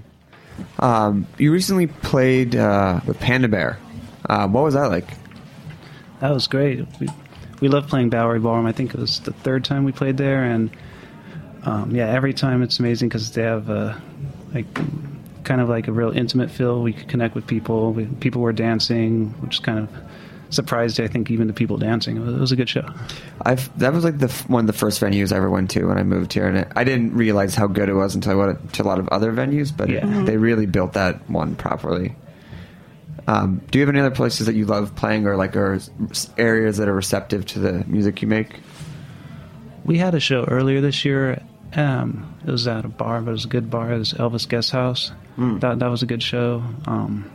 Speaker 4: Um, you recently played uh, with Panda Bear. Uh, what was that like?
Speaker 7: That was great. We, we love playing Bowery Ballroom. I think it was the third time we played there, and um, yeah, every time it's amazing because they have a, like kind of like a real intimate feel. We could connect with people. We, people were dancing, which kind of surprised, I think, even the people dancing. It was, it was a good show.
Speaker 4: I've that was like the one of the first venues I ever went to when I moved here, and it, I didn't realize how good it was until I went to a lot of other venues. But
Speaker 7: Yeah.
Speaker 4: it, they really built that one properly. Um, do you have any other places that you love playing, or like, or areas that are receptive to the music you make?
Speaker 7: We had a show earlier this year. Um, it was at a bar, but it was a good bar. It was Elvis Guest House.
Speaker 4: Mm.
Speaker 7: That that was a good show. Um,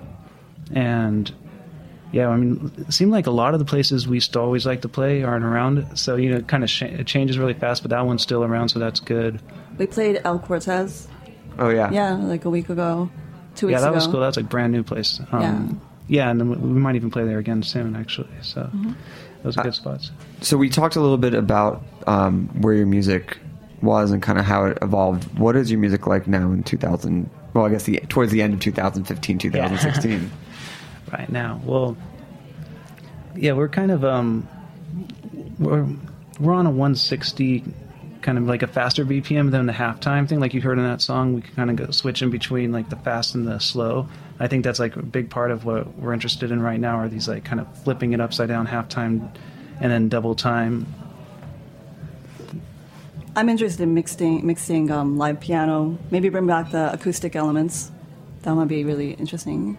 Speaker 7: and yeah, I mean, it seemed like a lot of the places we used to always like to play aren't around. So, you know, it kind of sh- it changes really fast, but that one's still around, so that's good.
Speaker 8: We played El Cortez.
Speaker 4: Oh, yeah.
Speaker 8: Yeah, like a week ago, two weeks
Speaker 7: Yeah, that
Speaker 8: ago.
Speaker 7: was cool. That's a brand new place. Um, yeah. yeah, and then we we might even play there again soon, actually. So
Speaker 8: Mm-hmm.
Speaker 7: those are good
Speaker 4: Uh,
Speaker 7: spots.
Speaker 4: So we talked a little bit about um, where your music was and kind of how it evolved. What is your music like now in two thousand? Well, I guess the towards the end of two thousand fifteen, two thousand sixteen.
Speaker 7: Right now, well, yeah, we're kind of um, we're we're on a one sixty kind of like a faster B P M than the halftime thing, like you heard in that song. We can kind of go switch in between like the fast and the slow. I think that's like a big part of what we're interested in right now, are these like kind of flipping it upside down halftime and then double time.
Speaker 8: I'm interested in mixing mixing um, live piano, maybe bring back the acoustic elements. That might be really interesting.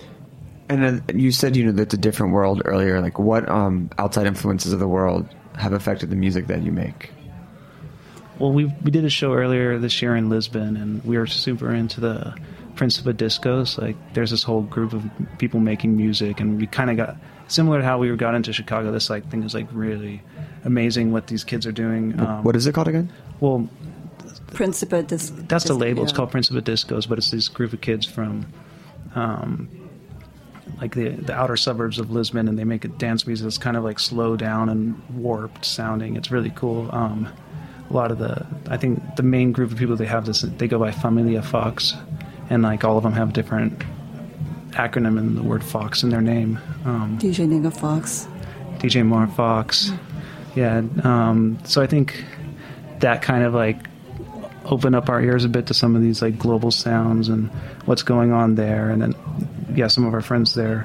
Speaker 9: And uh, you said, you know, that's a different world earlier. Like, what um, outside influences of the world have affected the music that you make?
Speaker 7: Well, we we did a show earlier this year in Lisbon, and we were super into the Principa Discos. Like, there's this whole group of people making music, and we kind of got similar to how we got into Chicago. This like thing is like really amazing what these kids are doing. Um,
Speaker 9: what is it called again?
Speaker 7: Well,
Speaker 8: Principa Dis-
Speaker 7: that's the
Speaker 8: Dis-
Speaker 7: label.
Speaker 8: yeah.
Speaker 7: It's called Principa Discos, but it's this group of kids from um, like the the outer suburbs of Lisbon, and they make a dance music that's kind of like slow down and warped sounding. It's really cool. Um, a lot of the, I think the main group of people they have this, they go by Familia Fox, and like all of them have different acronym in the word Fox in their name. Um,
Speaker 8: D J Nigga Fox.
Speaker 7: D J Mar Fox. Yeah. Um, so I think that kind of like opened up our ears a bit to some of these like global sounds and what's going on there. And then, yeah, some of our friends there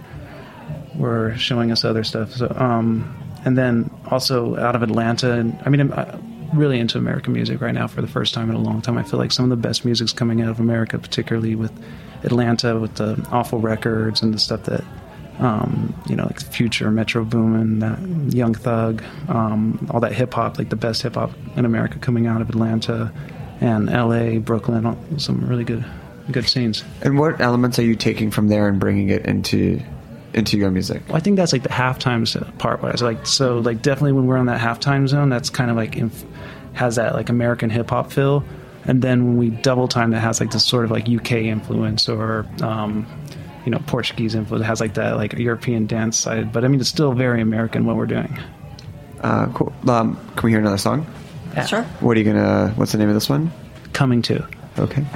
Speaker 7: were showing us other stuff. So, um, and then also out of Atlanta, and I mean, I'm uh, really into American music right now for the first time in a long time. I feel like some of the best music's coming out of America, particularly with Atlanta, with the Awful Records and the stuff that, um, you know, like Future, Metro Boomin, that Young Thug, um, all that hip hop, like the best hip hop in America coming out of Atlanta and L A, Brooklyn, all, some really good, good scenes.
Speaker 9: And what elements are you taking from there and bringing it into into your music?
Speaker 7: Well, I think that's like the halftime part. Where I was like, so like definitely when we're on that halftime zone, that's kind of like inf- has that like American hip hop feel. And then when we double time, that has like this sort of like U K influence or, um, you know, Portuguese influence. It has like that like European dance side. But I mean, it's still very American what we're doing.
Speaker 9: Uh, cool. Um, can we hear another song?
Speaker 7: Yeah. Sure.
Speaker 9: What are you gonna? What's the name of this one?
Speaker 7: Coming To.
Speaker 9: Okay.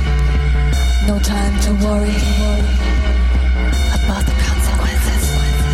Speaker 10: No time to worry about the consequences.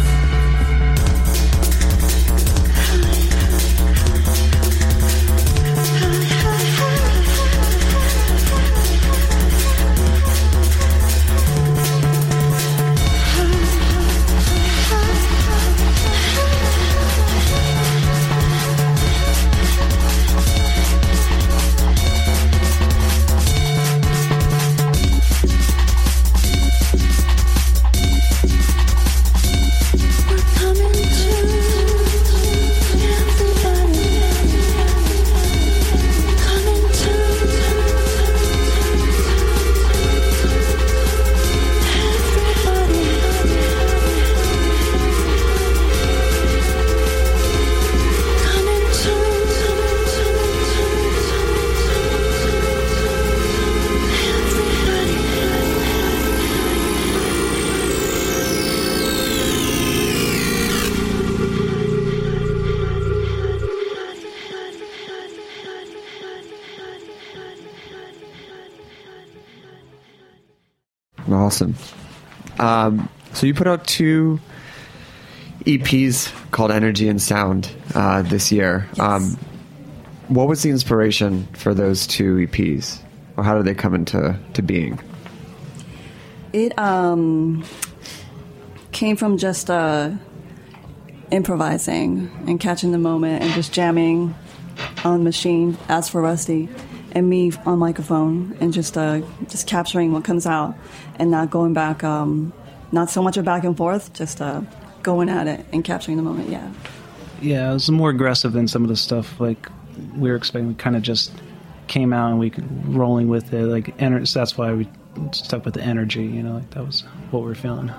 Speaker 9: Awesome. Um, so you put out two E Ps called Energy and Sound uh, this year.
Speaker 8: Yes.
Speaker 9: Um, what was the inspiration for those two E Ps? Or how did they come into to being?
Speaker 8: It um, came from just uh, improvising and catching the moment and just jamming on machine, as for Rusty, and me on microphone, and just uh, just capturing what comes out and not going back, um, not so much a back and forth, just uh, going at it and capturing the moment, yeah.
Speaker 7: Yeah, it was more aggressive than some of the stuff like we were expecting. We kind of just came out and we rolling with it. Like, ener- that's why we stuck with the energy, you know, like that was what we were feeling.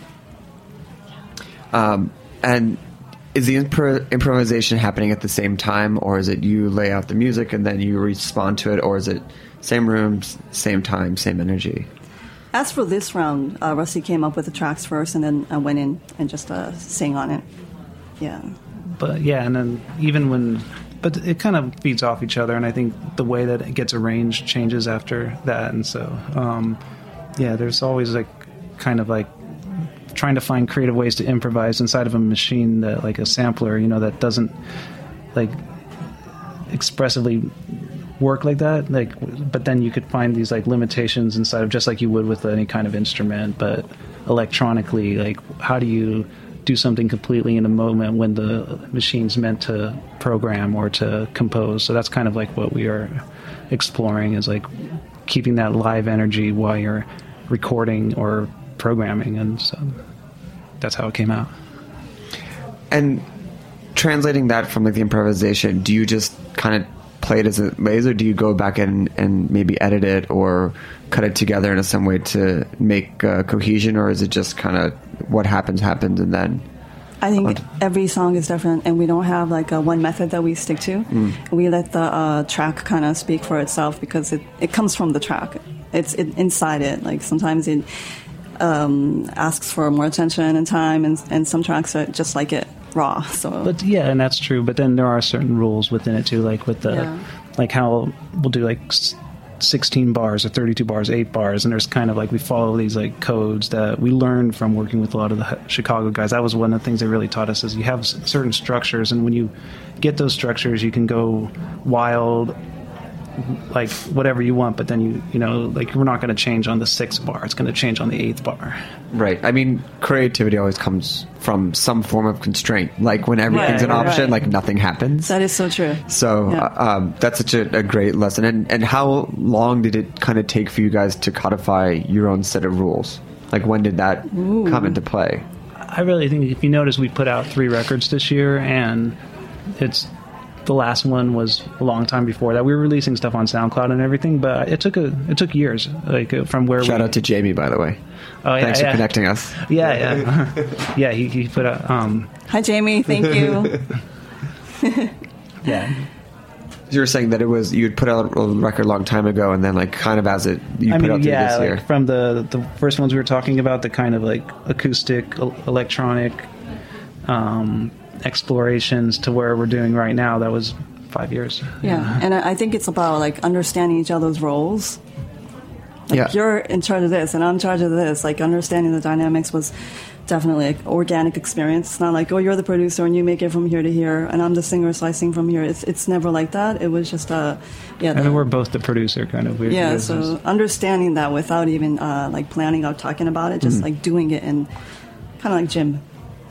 Speaker 9: Um, and is the impro- improvisation happening at the same time, or is it you lay out the music and then you respond to it, or is it same rooms, same time, same energy?
Speaker 8: As for this round, uh, Rusty came up with the tracks first, and then I went in and just uh, sang on it. Yeah.
Speaker 7: But yeah, and then even when, but it kind of feeds off each other, and I think the way that it gets arranged changes after that, and so um, yeah, there's always like kind of like trying to find creative ways to improvise inside of a machine that, like a sampler, you know, that doesn't like expressively work like that, like, but then you could find these like limitations inside of, just like you would with any kind of instrument, but electronically, like how do you do something completely in a moment when the machine's meant to program or to compose? So that's kind of like what we are exploring, is like keeping that live energy while you're recording or programming, and so that's how it came out.
Speaker 9: And translating that from like the improvisation, do you just kind of play it as it lays, or do you go back in and maybe edit it or cut it together in some way to make uh, cohesion, or is it just kind of what happens happens and then?
Speaker 8: I think every song is different, and we don't have like a one method that we stick to. Mm. We let the uh, track kind of speak for itself, because it, it comes from the track. It's it, inside it. Like sometimes it um, asks for more attention and time, and, and some tracks are just like it raw. So,
Speaker 7: but yeah, and that's true. But then there are certain rules within it too, like with the yeah. like how we'll do like sixteen bars or thirty-two bars, eight bars, and there's kind of like we follow these like codes that we learned from working with a lot of the Chicago guys. That was one of the things they really taught us, is you have certain structures, and when you get those structures, you can go wild, like whatever you want, but then you you know, like we're not going to change on the sixth bar, it's going to change on the eighth bar.
Speaker 9: Right. I mean, creativity always comes from some form of constraint. Like when everything's right, an option, right. like nothing happens.
Speaker 8: That is so true.
Speaker 9: So yeah. uh, um, that's such a, a great lesson. And and how long did it kind of take for you guys to codify your own set of rules? Like when did that Ooh. come into play?
Speaker 7: I really think, if you notice, we put out three records this year, and it's the last one was a long time before that. We were releasing stuff on SoundCloud and everything, but it took a it took years, like from where.
Speaker 9: Shout
Speaker 7: we,
Speaker 9: out to Jamie, by the way.
Speaker 7: Oh yeah,
Speaker 9: thanks
Speaker 7: yeah.
Speaker 9: for connecting us.
Speaker 7: Yeah, yeah, yeah. He he put out. Um,
Speaker 8: Hi, Jamie. Thank you.
Speaker 7: yeah.
Speaker 9: You were saying that it was you had put out a record a long time ago, and then like kind of as it you
Speaker 7: I
Speaker 9: put
Speaker 7: mean,
Speaker 9: out through
Speaker 7: yeah,
Speaker 9: this
Speaker 7: like
Speaker 9: year.
Speaker 7: From the the first ones we were talking about, the kind of like acoustic, electronic um, explorations to where we're doing right now. That was five years.
Speaker 8: Yeah, yeah. And I think it's about like understanding each other's roles. Like
Speaker 9: yeah.
Speaker 8: you're in charge of this, and I'm in charge of this. Like understanding the dynamics was definitely like organic experience. It's not like, oh, you're the producer and you make it from here to here, and I'm the singer, so I sing from here. It's it's never like that. It was just a uh, yeah.
Speaker 7: I mean, we're both the producer, kind of weird.
Speaker 8: Yeah,
Speaker 7: business.
Speaker 8: So understanding that without even uh, like planning out talking about it, just mm. like doing it, and kind of like Jim.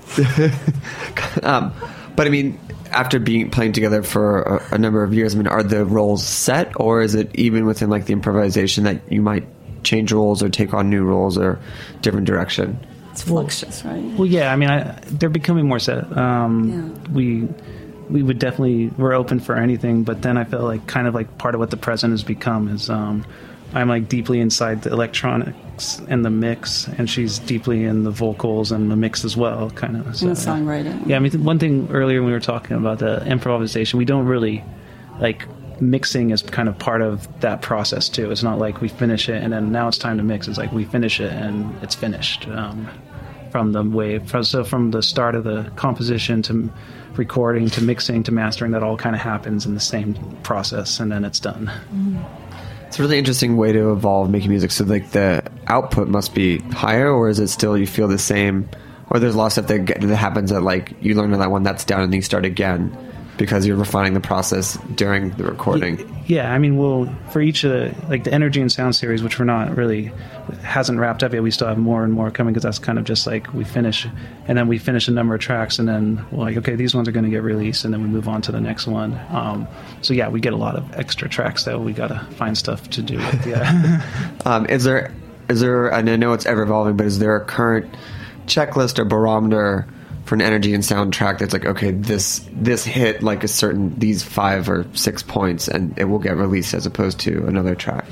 Speaker 9: um, but I mean, after being playing together for a, a number of years, I mean, are the roles set, or is it even within like the improvisation that you might change roles or take on new roles or different direction?
Speaker 8: It's fluctuous, right?
Speaker 7: Well, yeah. I mean, I, they're becoming more set. Um, yeah. We we would definitely we're open for anything, but then I feel like kind of like part of what the present has become is um, I'm like deeply inside the electronics and the mix, and she's deeply in the vocals and the mix as well, kind of. So,
Speaker 8: and the songwriting.
Speaker 7: Yeah, I mean, one thing earlier when we were talking about the improvisation, we don't really like mixing is kind of part of that process too. It's not like we finish it and then now it's time to mix. It's like we finish it and it's finished. Um, from the way, from, so from the start of the composition to recording to mixing to mastering, that all kind of happens in the same process, and then it's done.
Speaker 8: Mm-hmm.
Speaker 9: It's a really interesting way to evolve making music. So like the output must be higher, or is it still you feel the same? Or there's a lot of stuff that, get, that happens that like you learn on that one, that's down, and then you start again because you're refining the process during the recording.
Speaker 7: Yeah, I mean, we'll for each of the like the Energy and Sound series, which we're not really hasn't wrapped up yet. We still have more and more coming because that's kind of just like we finish, and then we finish a number of tracks, and then we're like, okay, these ones are going to get released, and then we move on to the next one. Um, so yeah, we get a lot of extra tracks that we got to find stuff to do with. Yeah. um,
Speaker 9: is there is there? And I know it's ever evolving, but is there a current checklist or barometer for an Energy and Sound track that's like, okay, this this hit like a certain these five or six points and it will get released as opposed to another track?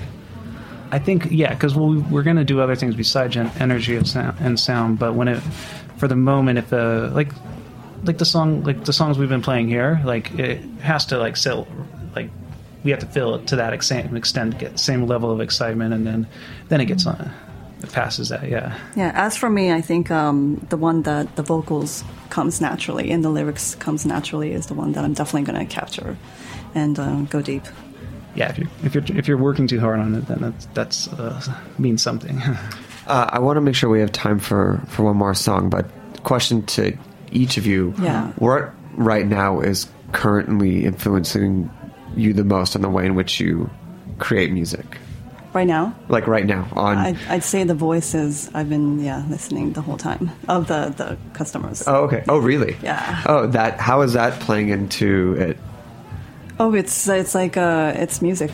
Speaker 7: I think yeah, because we'll, we're going to do other things besides Energy and Sound, and sound. But when it for the moment, if the like like the song like the songs we've been playing here, like it has to like sell like we have to feel it to that extent, extent get the same level of excitement, and then then it gets on. It passes that, yeah.
Speaker 8: Yeah, as for me, I think um, the one that the vocals comes naturally and the lyrics comes naturally is the one that I'm definitely going to capture and uh, go deep.
Speaker 7: Yeah, if you're, if you're if you're working too hard on it, then that's, that's uh, means something.
Speaker 9: uh, I want to make sure we have time for, for one more song, but question to each of you.
Speaker 8: Yeah.
Speaker 9: What right now is currently influencing you the most on the way in which you create music?
Speaker 8: Right now?
Speaker 9: Like right now. on.
Speaker 8: I'd, I'd say the voices I've been, yeah, listening the whole time of the, the customers.
Speaker 9: Oh, okay. Oh, really?
Speaker 8: Yeah.
Speaker 9: Oh, that. How is that playing into it?
Speaker 8: Oh, it's it's like, uh, it's music.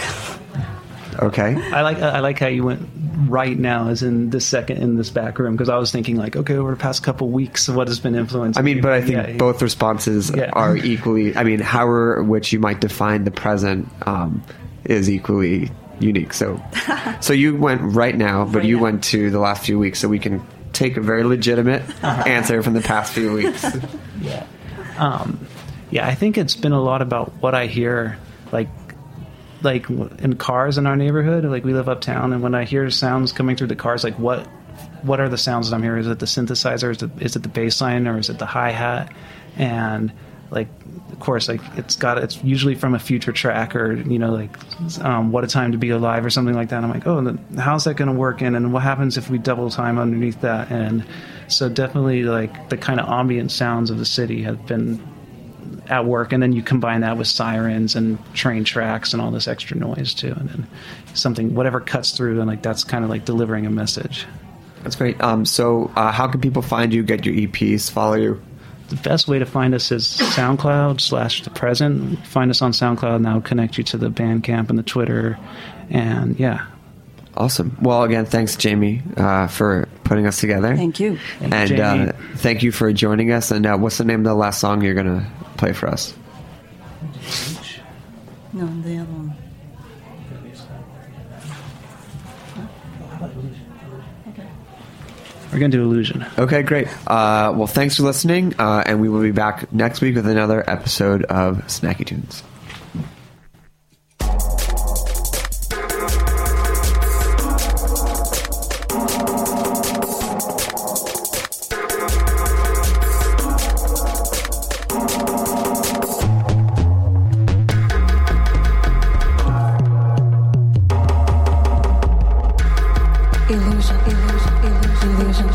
Speaker 9: Okay.
Speaker 7: I like I like how you went right now as in this second in this back room, because I was thinking like, okay, over the past couple weeks, what has been influencing?
Speaker 9: I mean,
Speaker 7: you?
Speaker 9: but I think
Speaker 7: yeah,
Speaker 9: both responses
Speaker 7: yeah.
Speaker 9: are equally, I mean, however which you might define the present um, is equally unique. So so you went right now, but
Speaker 8: Right
Speaker 9: you
Speaker 8: now.
Speaker 9: went to the last few weeks, so we can take a very legitimate answer from the past few weeks.
Speaker 7: Yeah. Um, yeah, I think it's been a lot about what I hear, like, like in cars in our neighborhood. Like, we live uptown, and when I hear sounds coming through the cars, like, what, what are the sounds that I'm hearing? Is it the synthesizer? Is it, is it the bass line, or is it the hi hat? And like, of course, like it's got it's usually from a future track, or you know, like um, What a Time to Be Alive or something like that. And I'm like, oh, then how's that going to work in? And what happens if we double time underneath that? And so definitely like the kind of ambient sounds of the city have been at work, and then you combine that with sirens and train tracks and all this extra noise too, and then something whatever cuts through, and like that's kind of like delivering a message.
Speaker 9: That's great. Um, so uh, how can people find you, get your E Ps, follow you?
Speaker 7: The best way to find us is SoundCloud slash The Present. Find us on SoundCloud, and that'll connect you to the Bandcamp and the Twitter, and yeah.
Speaker 9: Awesome. Well, again, thanks, Jamie, uh, for putting us together.
Speaker 8: Thank you.
Speaker 7: Thank
Speaker 9: and
Speaker 7: you, Jamie.
Speaker 9: uh, thank you for joining us. And uh, what's the name of the last song you're going to play for us?
Speaker 8: No, the other one.
Speaker 7: We're going to do Illusion.
Speaker 9: Okay, great. Uh, well, thanks for listening, uh, and we will be back next week with another episode of Snacky Tunes.
Speaker 10: Illusion, illusion, illusion, illusion,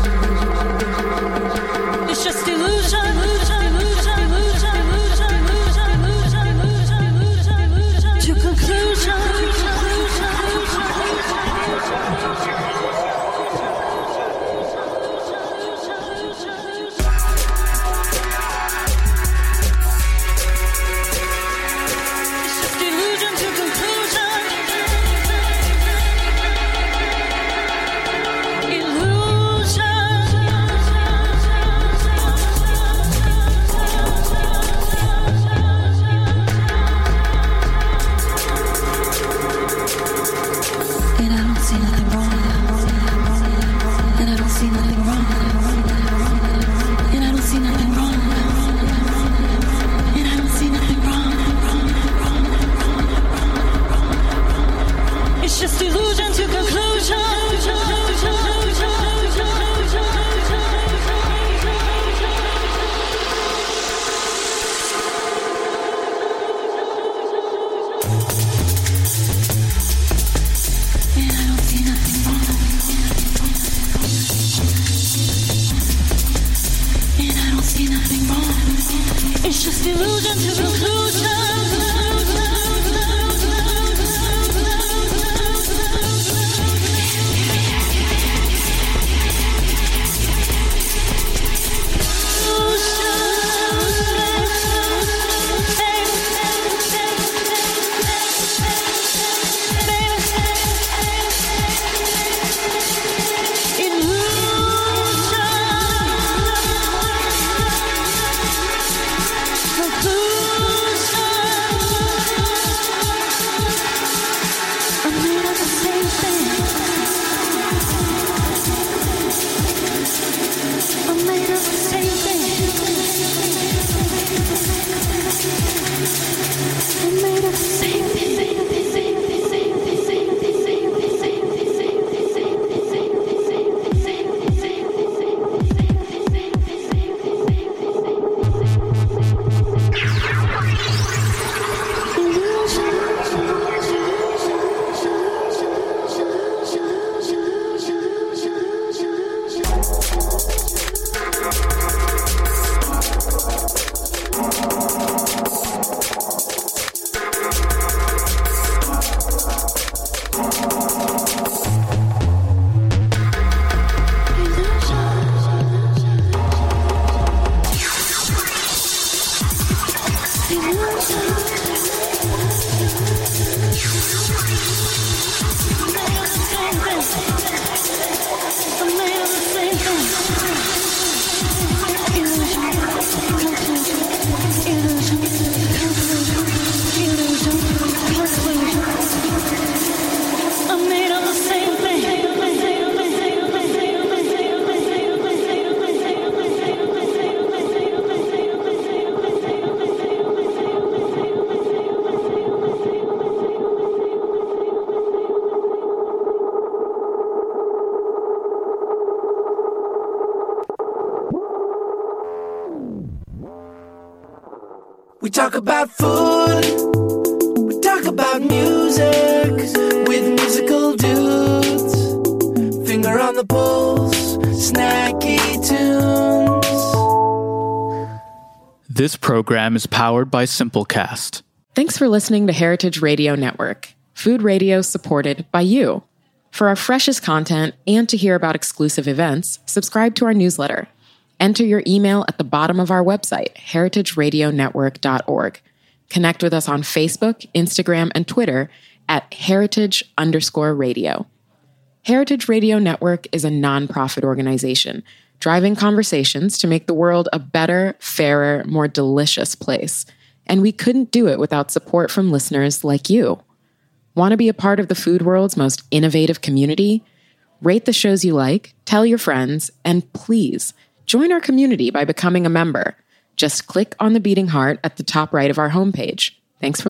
Speaker 10: illusion. It's just illusion, illusion, illusion, illusion, illusion, illusion, illusion, illusion. be nothing more. It's just illusion to conclusion.
Speaker 5: We talk about food, we talk about music, with musical dudes. Finger on the pulse, snacky tunes.
Speaker 11: This program is powered by Simplecast.
Speaker 12: Thanks for listening to Heritage Radio Network, food radio supported by you. For our freshest content and to hear about exclusive events, subscribe to our newsletter. Enter your email at the bottom of our website, heritage radio network dot org. Connect with us on Facebook, Instagram, and Twitter at heritage underscore radio. Heritage Radio Network is a nonprofit organization driving conversations to make the world a better, fairer, more delicious place. And we couldn't do it without support from listeners like you. Want to be a part of the food world's most innovative community? Rate the shows you like, tell your friends, and please join our community by becoming a member. Just click on the beating heart at the top right of our homepage. Thanks for...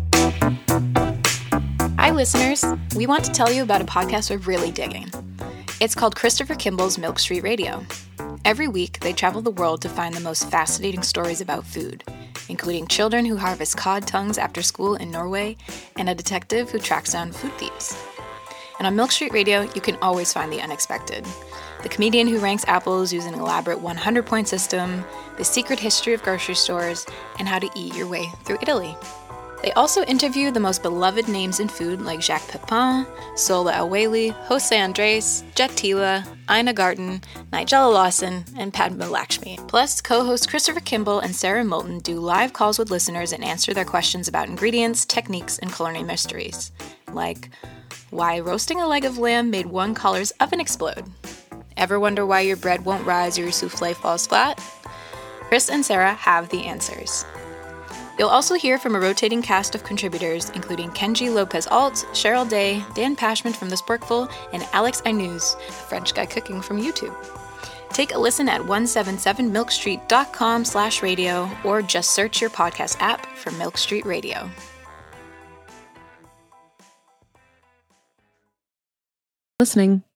Speaker 13: Hi, listeners. We want to tell you about a podcast we're really digging. It's called Christopher Kimball's Milk Street Radio. Every week, they travel the world to find the most fascinating stories about food, including children who harvest cod tongues after school in Norway and a detective who tracks down food thieves. And on Milk Street Radio, you can always find the unexpected. The comedian who ranks apples using an elaborate one hundred point system, the secret history of grocery stores, and how to eat your way through Italy. They also interview the most beloved names in food like Jacques Pepin, Sola El-Waylly, Jose Andres, Jet Tila, Ina Garten, Nigella Lawson, and Padma Lakshmi. Plus, co-hosts Christopher Kimball and Sarah Moulton do live calls with listeners and answer their questions about ingredients, techniques, and culinary mysteries. Like, why roasting a leg of lamb made one color's oven explode? Ever wonder why your bread won't rise or your souffle falls flat? Chris and Sarah have the answers. You'll also hear from a rotating cast of contributors, including Kenji Lopez-Alt, Cheryl Day, Dan Pashman from The Sporkful, and Alex Ainuz, a French guy cooking from YouTube. Take a listen at one seventy-seven milk street dot com slash radio, or just search your podcast app for Milk Street Radio.
Speaker 12: Listening.